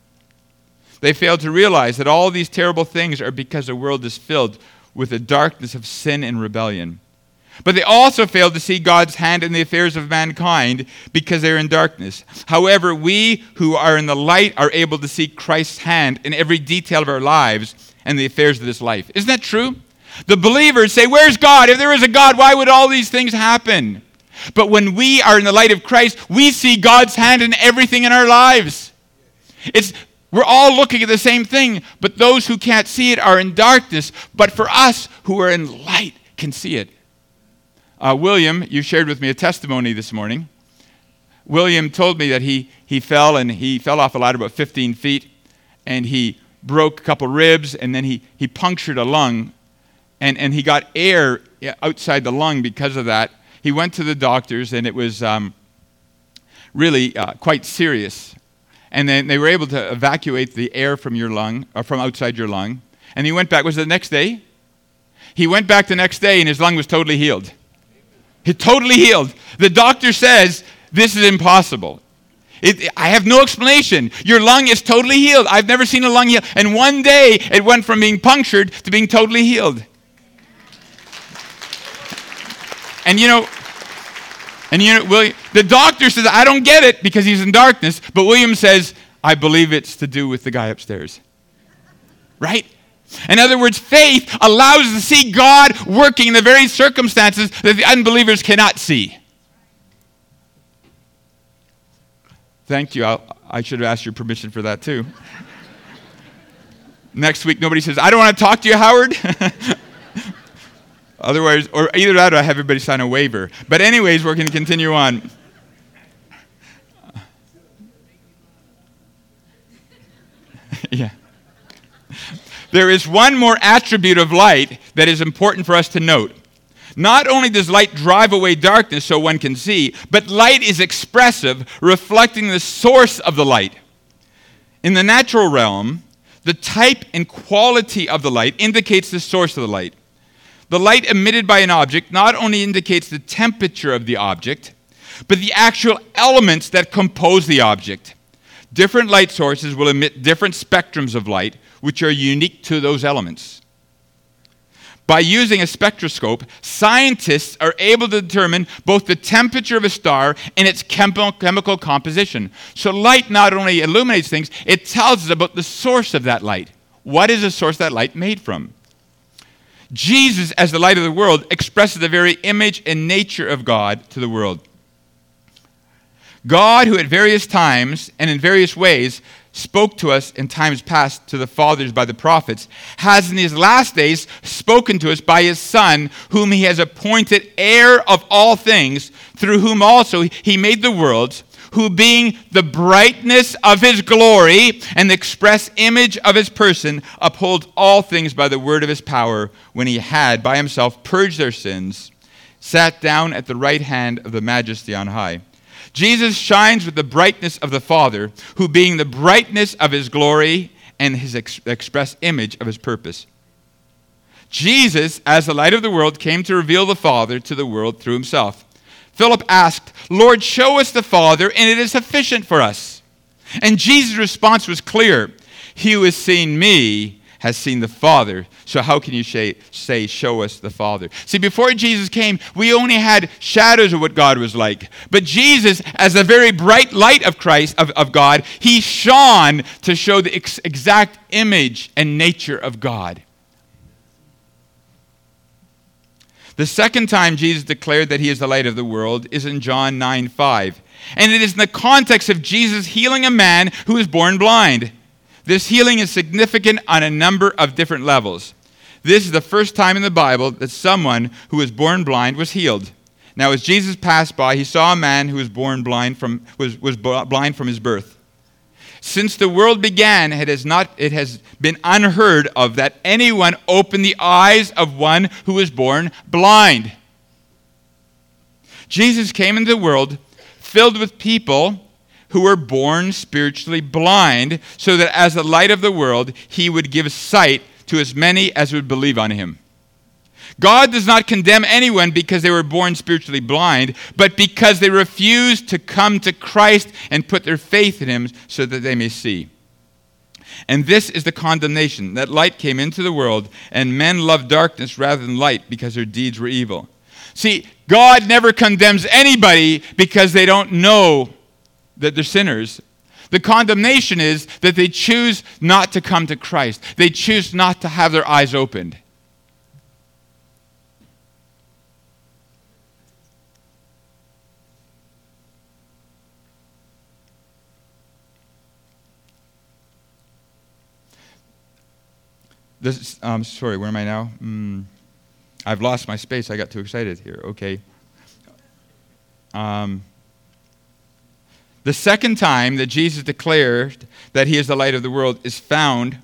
They fail to realize that all these terrible things are because the world is filled with the darkness of sin and rebellion. But they also fail to see God's hand in the affairs of mankind because they're in darkness. However, we who are in the light are able to see Christ's hand in every detail of our lives and the affairs of this life. Isn't that true? The believers say, where's God? If there is a God, why would all these things happen? But when we are in the light of Christ, we see God's hand in everything in our lives. We're all looking at the same thing, but those who can't see it are in darkness. But for us who are in light can see it. William, you shared with me a testimony this morning. William told me that he fell, and he fell off a ladder about 15 feet, and he broke a couple ribs, and then he punctured a lung, and he got air outside the lung because of that. He went to the doctors, and it was really quite serious. And then they were able to evacuate the air from your lung, or from outside your lung. And he went back. Was it the next day? He went back the next day, and his lung was totally healed. He totally healed. The doctor says, this is impossible. I have no explanation. Your lung is totally healed. I've never seen a lung healed. And one day, it went from being punctured to being totally healed. And William, the doctor says, I don't get it, because he's in darkness. But William says, I believe it's to do with the guy upstairs. Right? In other words, faith allows us to see God working in the very circumstances that the unbelievers cannot see. Thank you. I should have asked your permission for that too. Next week, nobody says, I don't want to talk to you, Howard. Otherwise, or either that or I have everybody sign a waiver. But anyways, we're going to continue on. Yeah. There is one more attribute of light that is important for us to note. Not only does light drive away darkness so one can see, but light is expressive, reflecting the source of the light. In the natural realm, the type and quality of the light indicates the source of the light. The light emitted by an object not only indicates the temperature of the object, but the actual elements that compose the object. Different light sources will emit different spectrums of light, which are unique to those elements. By using a spectroscope, scientists are able to determine both the temperature of a star and its chemical composition. So light not only illuminates things, it tells us about the source of that light. What is the source of that light made from? Jesus, as the light of the world, expresses the very image and nature of God to the world. God, who at various times and in various ways spoke to us in times past to the fathers by the prophets, has in these last days spoken to us by his Son, whom he has appointed heir of all things, through whom also he made the worlds, who being the brightness of his glory and the express image of his person, upholds all things by the word of his power, when he had by himself purged their sins, sat down at the right hand of the Majesty on high. Jesus shines with the brightness of the Father, who being the brightness of his glory and his express image of his purpose. Jesus, as the light of the world, came to reveal the Father to the world through himself. Philip asked, Lord, show us the Father, and it is sufficient for us. And Jesus' response was clear. He who has seen me has seen the Father. So how can you say, show us the Father? See, before Jesus came, we only had shadows of what God was like. But Jesus, as the very bright light of Christ, of God, he shone to show the exact image and nature of God. The second time Jesus declared that he is the light of the world is in John 9:5. And it is in the context of Jesus healing a man who was born blind. This healing is significant on a number of different levels. This is the first time in the Bible that someone who was born blind was healed. Now, as Jesus passed by, he saw a man who was born blind was blind from his birth. Since the world began, it has been unheard of that anyone opened the eyes of one who was born blind. Jesus came into the world filled with people who were born spiritually blind, so that as the light of the world, he would give sight to as many as would believe on him. God does not condemn anyone because they were born spiritually blind, but because they refused to come to Christ and put their faith in him so that they may see. And this is the condemnation, that light came into the world, and men loved darkness rather than light because their deeds were evil. See, God never condemns anybody because they don't know that they're sinners. The condemnation is that they choose not to come to Christ. They choose not to have their eyes opened. Sorry, where am I now? I've lost my space. I got too excited here. Okay. The second time that Jesus declared that he is the light of the world is found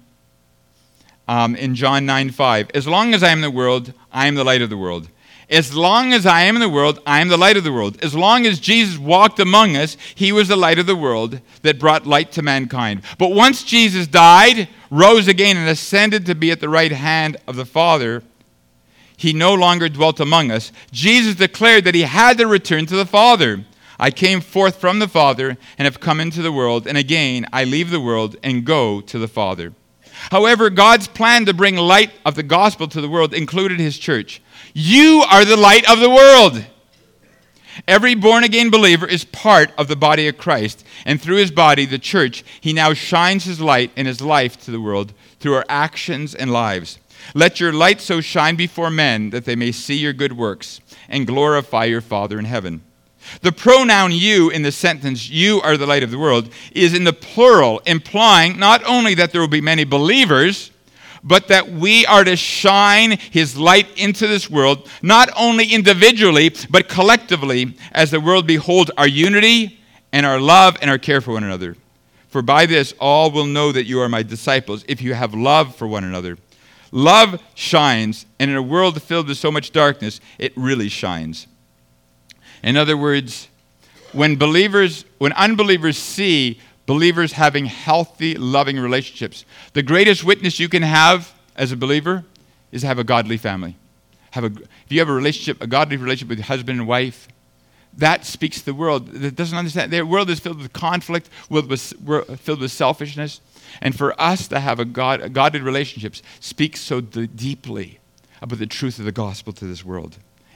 in John 9:5. As long as I am in the world, I am the light of the world. As long as I am in the world, I am the light of the world. As long as Jesus walked among us, he was the light of the world that brought light to mankind. But once Jesus died, rose again, and ascended to be at the right hand of the Father, he no longer dwelt among us. Jesus declared that he had to return to the Father. I came forth from the Father and have come into the world, and again I leave the world and go to the Father. However, God's plan to bring light of the gospel to the world included his church. You are the light of the world. Every born-again believer is part of the body of Christ, and through his body, the church, he now shines his light and his life to the world through our actions and lives. Let your light so shine before men that they may see your good works and glorify your Father in heaven. The pronoun you in the sentence, you are the light of the world, is in the plural, implying not only that there will be many believers, but that we are to shine his light into this world, not only individually, but collectively, as the world beholds our unity and our love and our care for one another. For by this all will know that you are my disciples, if you have love for one another. Love shines, and in a world filled with so much darkness, it really shines. In other words, when unbelievers see believers having healthy, loving relationships, the greatest witness you can have as a believer is to have a godly family. If you have a godly relationship with your husband and wife, that speaks to the world that doesn't understand. Their world is filled with conflict, filled with selfishness. And for us to have godly relationships speaks so deeply about the truth of the gospel to this world.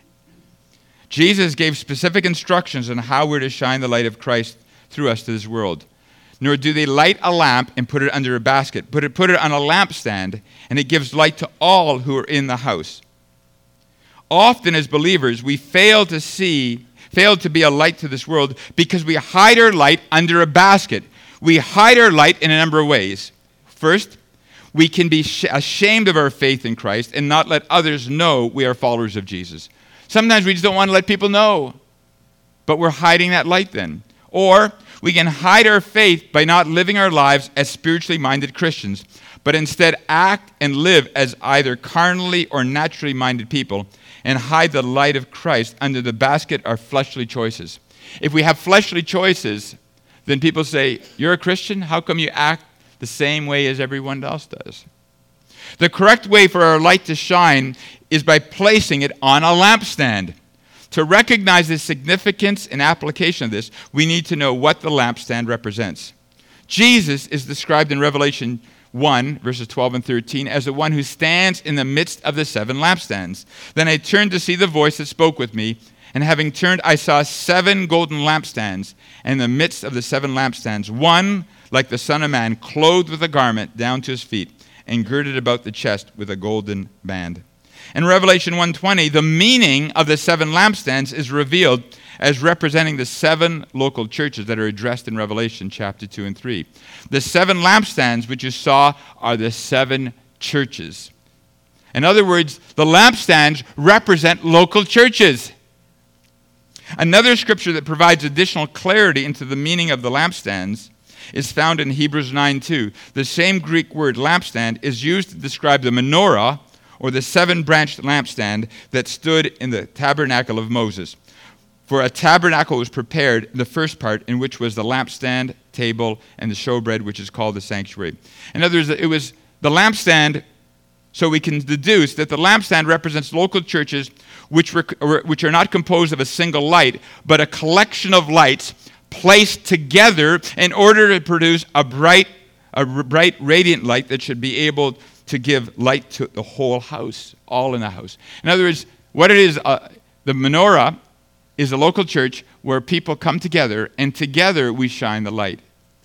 Jesus gave specific instructions on how we're to shine the light of Christ through us to this world. Nor do they light a lamp and put it under a basket, but put it on a lampstand, and it gives light to all who are in the house. Often as believers, we fail to be a light to this world because we hide our light under a basket. We hide our light in a number of ways. First, we can be ashamed of our faith in Christ and not let others know we are followers of Jesus. Sometimes we just don't want to let people know, but we're hiding that light then. Or we can hide our faith by not living our lives as spiritually minded Christians, but instead act and live as either carnally or naturally minded people and hide the light of Christ under the basket of fleshly choices. If we have fleshly choices, then people say, you're a Christian? How come you act the same way as everyone else does? The correct way for our light to shine is by placing it on a lampstand. To recognize the significance and application of this, we need to know what the lampstand represents. Jesus is described in Revelation 1, verses 12 and 13, as the one who stands in the midst of the 7 lampstands. Then I turned to see the voice that spoke with me, and having turned, I saw 7 golden lampstands, and in the midst of the 7 lampstands, one like the Son of Man, clothed with a garment down to his feet, and girded about the chest with a golden band. In Revelation 1:20, the meaning of the 7 lampstands is revealed as representing the 7 local churches that are addressed in Revelation chapter 2 and 3. The 7 lampstands which you saw are the 7 churches. In other words, the lampstands represent local churches. Another scripture that provides additional clarity into the meaning of the lampstands is found in Hebrews 9:2. The same Greek word lampstand is used to describe the menorah, or the 7-branched lampstand that stood in the tabernacle of Moses. For a tabernacle was prepared, the first part, in which was the lampstand, table, and the showbread, which is called the sanctuary. In other words, it was the lampstand, so we can deduce that the lampstand represents local churches which are not composed of a single light, but a collection of lights placed together in order to produce a bright, radiant light that should be able to give light to the whole house, all in the house. In other words, what it is, the menorah is a local church where people come together, and together we shine the light.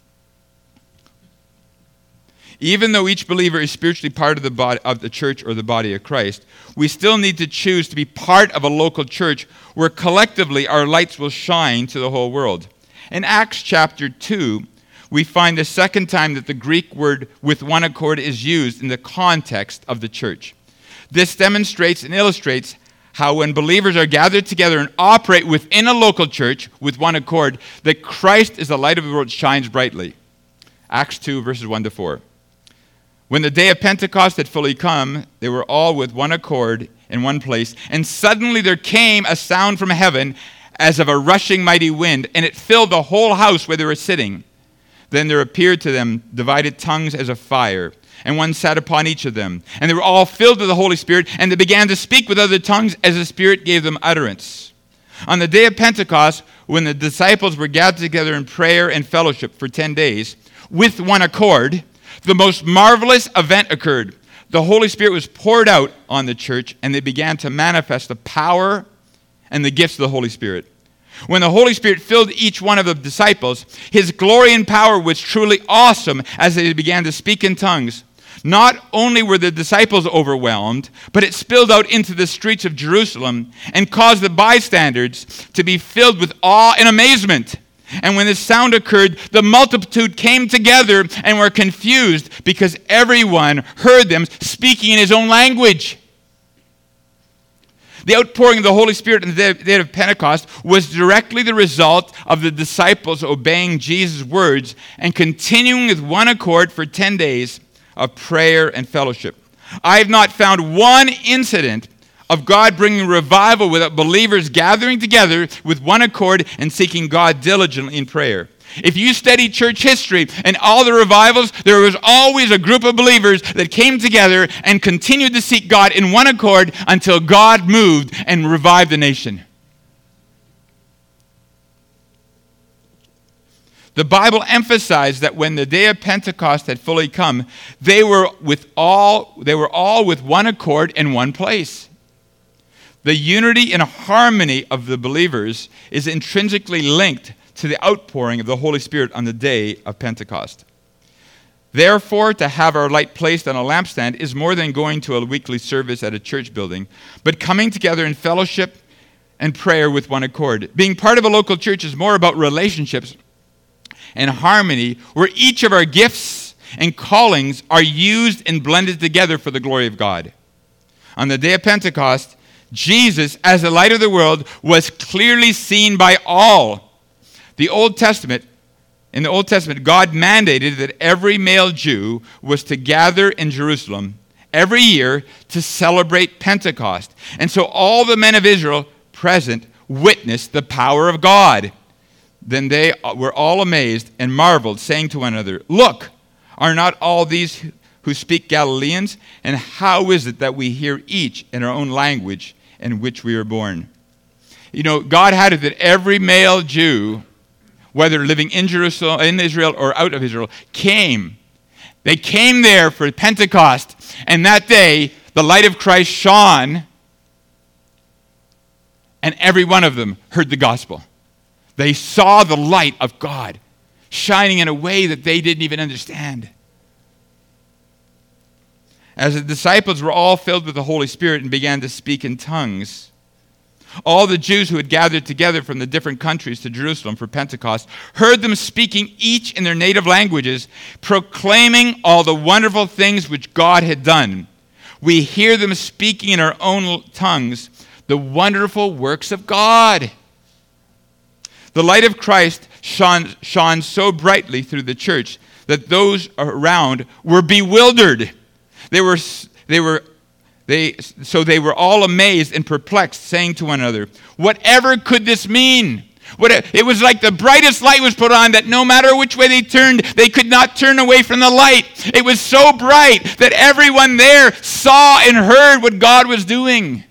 Even though each believer is spiritually part of the body of the church or the body of Christ, we still need to choose to be part of a local church where collectively our lights will shine to the whole world. In Acts chapter 2, we find the second time that the Greek word with one accord is used in the context of the church. This demonstrates and illustrates how when believers are gathered together and operate within a local church with one accord, that Christ is the light of the world shines brightly. Acts 2, verses 1 to 4. When the day of Pentecost had fully come, they were all with one accord in one place, and suddenly there came a sound from heaven as of a rushing mighty wind, and it filled the whole house where they were sitting. Then there appeared to them divided tongues as of fire, and one sat upon each of them. And they were all filled with the Holy Spirit, and they began to speak with other tongues as the Spirit gave them utterance. On the day of Pentecost, when the disciples were gathered together in prayer and fellowship for 10 days, with one accord, the most marvelous event occurred. The Holy Spirit was poured out on the church, and they began to manifest the power and the gifts of the Holy Spirit. When the Holy Spirit filled each one of the disciples, his glory and power was truly awesome as they began to speak in tongues. Not only were the disciples overwhelmed, but it spilled out into the streets of Jerusalem and caused the bystanders to be filled with awe and amazement. And when this sound occurred, the multitude came together and were confused because everyone heard them speaking in his own language. The outpouring of the Holy Spirit on the day of Pentecost was directly the result of the disciples obeying Jesus' words and continuing with one accord for 10 days of prayer and fellowship. I have not found one incident of God bringing revival without believers gathering together with one accord and seeking God diligently in prayer. If you study church history and all the revivals, there was always a group of believers that came together and continued to seek God in one accord until God moved and revived the nation. The Bible emphasized that when the day of Pentecost had fully come, they were all with one accord in one place. The unity and harmony of the believers is intrinsically linked to the outpouring of the Holy Spirit on the day of Pentecost. Therefore, to have our light placed on a lampstand is more than going to a weekly service at a church building, but coming together in fellowship and prayer with one accord. Being part of a local church is more about relationships and harmony, where each of our gifts and callings are used and blended together for the glory of God. On the day of Pentecost, Jesus, as the light of the world, was clearly seen by all. In the Old Testament, God mandated that every male Jew was to gather in Jerusalem every year to celebrate Pentecost. And so all the men of Israel present witnessed the power of God. Then they were all amazed and marveled, saying to one another, "Look, are not all these who speak Galileans? And how is it that we hear each in our own language in which we were born?" You know, God had it that every male Jew, whether living in Jerusalem, in Israel, or out of Israel, came. They came there for Pentecost, and that day the light of Christ shone, and every one of them heard the gospel. They saw the light of God shining in a way that they didn't even understand. As the disciples were all filled with the Holy Spirit and began to speak in tongues, all the Jews who had gathered together from the different countries to Jerusalem for Pentecost heard them speaking each in their native languages, proclaiming all the wonderful things which God had done. We hear them speaking in our own tongues the wonderful works of God. The light of Christ shone so brightly through the church that those around were bewildered. They were all amazed and perplexed, saying to one another, "Whatever could this mean?" It was like the brightest light was put on that no matter which way they turned, they could not turn away from the light. It was so bright that everyone there saw and heard what God was doing.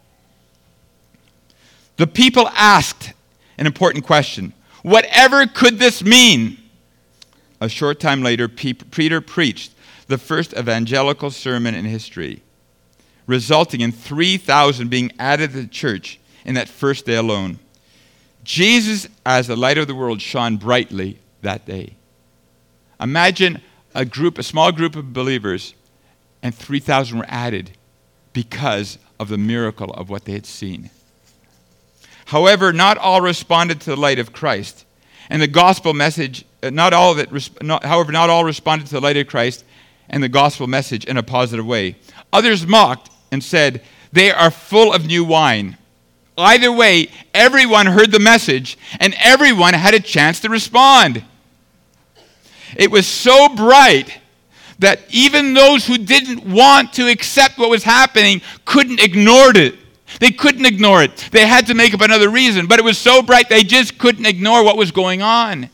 The people asked an important question: "Whatever could this mean?" A short time later, Peter preached the first evangelical sermon in history, resulting in 3,000 being added to the church in that first day alone. Jesus, as the light of the world, shone brightly that day. Imagine a small group of believers, and 3,000 were added because of the miracle of what they had seen. However, not all responded to the light of Christ, and the gospel message. Not all responded to the light of Christ and the gospel message in a positive way. Others mocked and said they are full of new wine. Either way, everyone heard the message, and everyone had a chance to respond. It was so bright that even those who didn't want to accept what was happening couldn't ignore it. They couldn't ignore it. They had to make up another reason, but it was so bright they just couldn't ignore what was going on.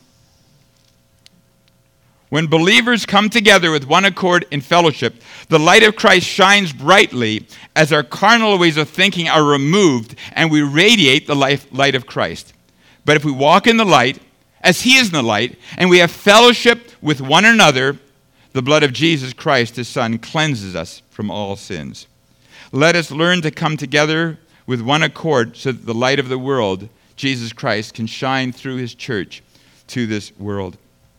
When believers come together with one accord in fellowship, the light of Christ shines brightly as our carnal ways of thinking are removed and we radiate the light of Christ. But if we walk in the light, as he is in the light, and we have fellowship with one another, the blood of Jesus Christ, his Son, cleanses us from all sins. Let us learn to come together with one accord so that the light of the world, Jesus Christ, can shine through his church to this world.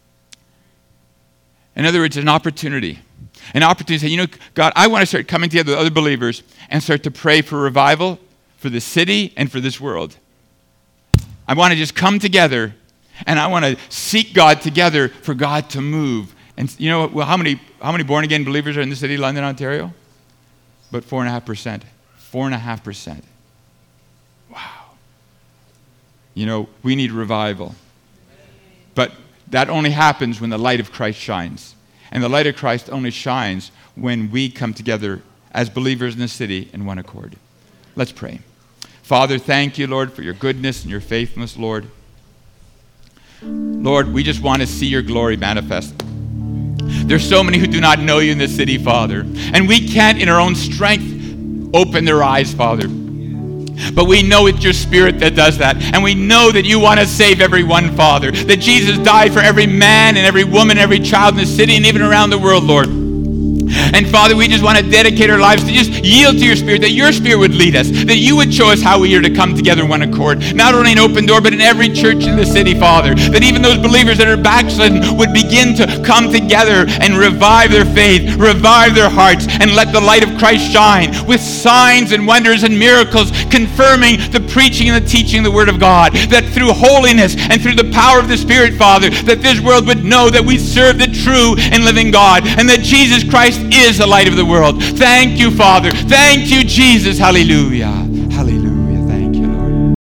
In other words, an opportunity to say, God, I want to start coming together with other believers and start to pray for revival for the city and for this world. I want to just come together and I want to seek God together for God to move. And how many born-again believers are in the city of London, Ontario? About 4.5%. 4.5%. Wow. We need revival. But that only happens when the light of Christ shines. And the light of Christ only shines when we come together as believers in the city in one accord. Let's pray. Father, thank you, Lord, for your goodness and your faithfulness, Lord. Lord, we just want to see your glory manifest. There's so many who do not know you in this city, Father. And we can't, in our own strength, open their eyes, Father. But we know it's your Spirit that does that. And we know that you want to save everyone, Father. That Jesus died for every man and every woman, every child in the city and even around the world, Lord. And Father, we just want to dedicate our lives to just yield to your Spirit, that your Spirit would lead us, that you would show us how we are to come together in one accord, not only in Open Door, but in every church in the city, Father, that even those believers that are backslidden would begin to come together and revive their faith, revive their hearts, and let the light of Christ shine with signs and wonders and miracles, confirming the preaching and the teaching of the Word of God, that through holiness and through the power of the Spirit, Father, that this world would know that we serve the true and living God, and that Jesus Christ is the light of the world. Thank you, Father. Thank you, Jesus. Hallelujah.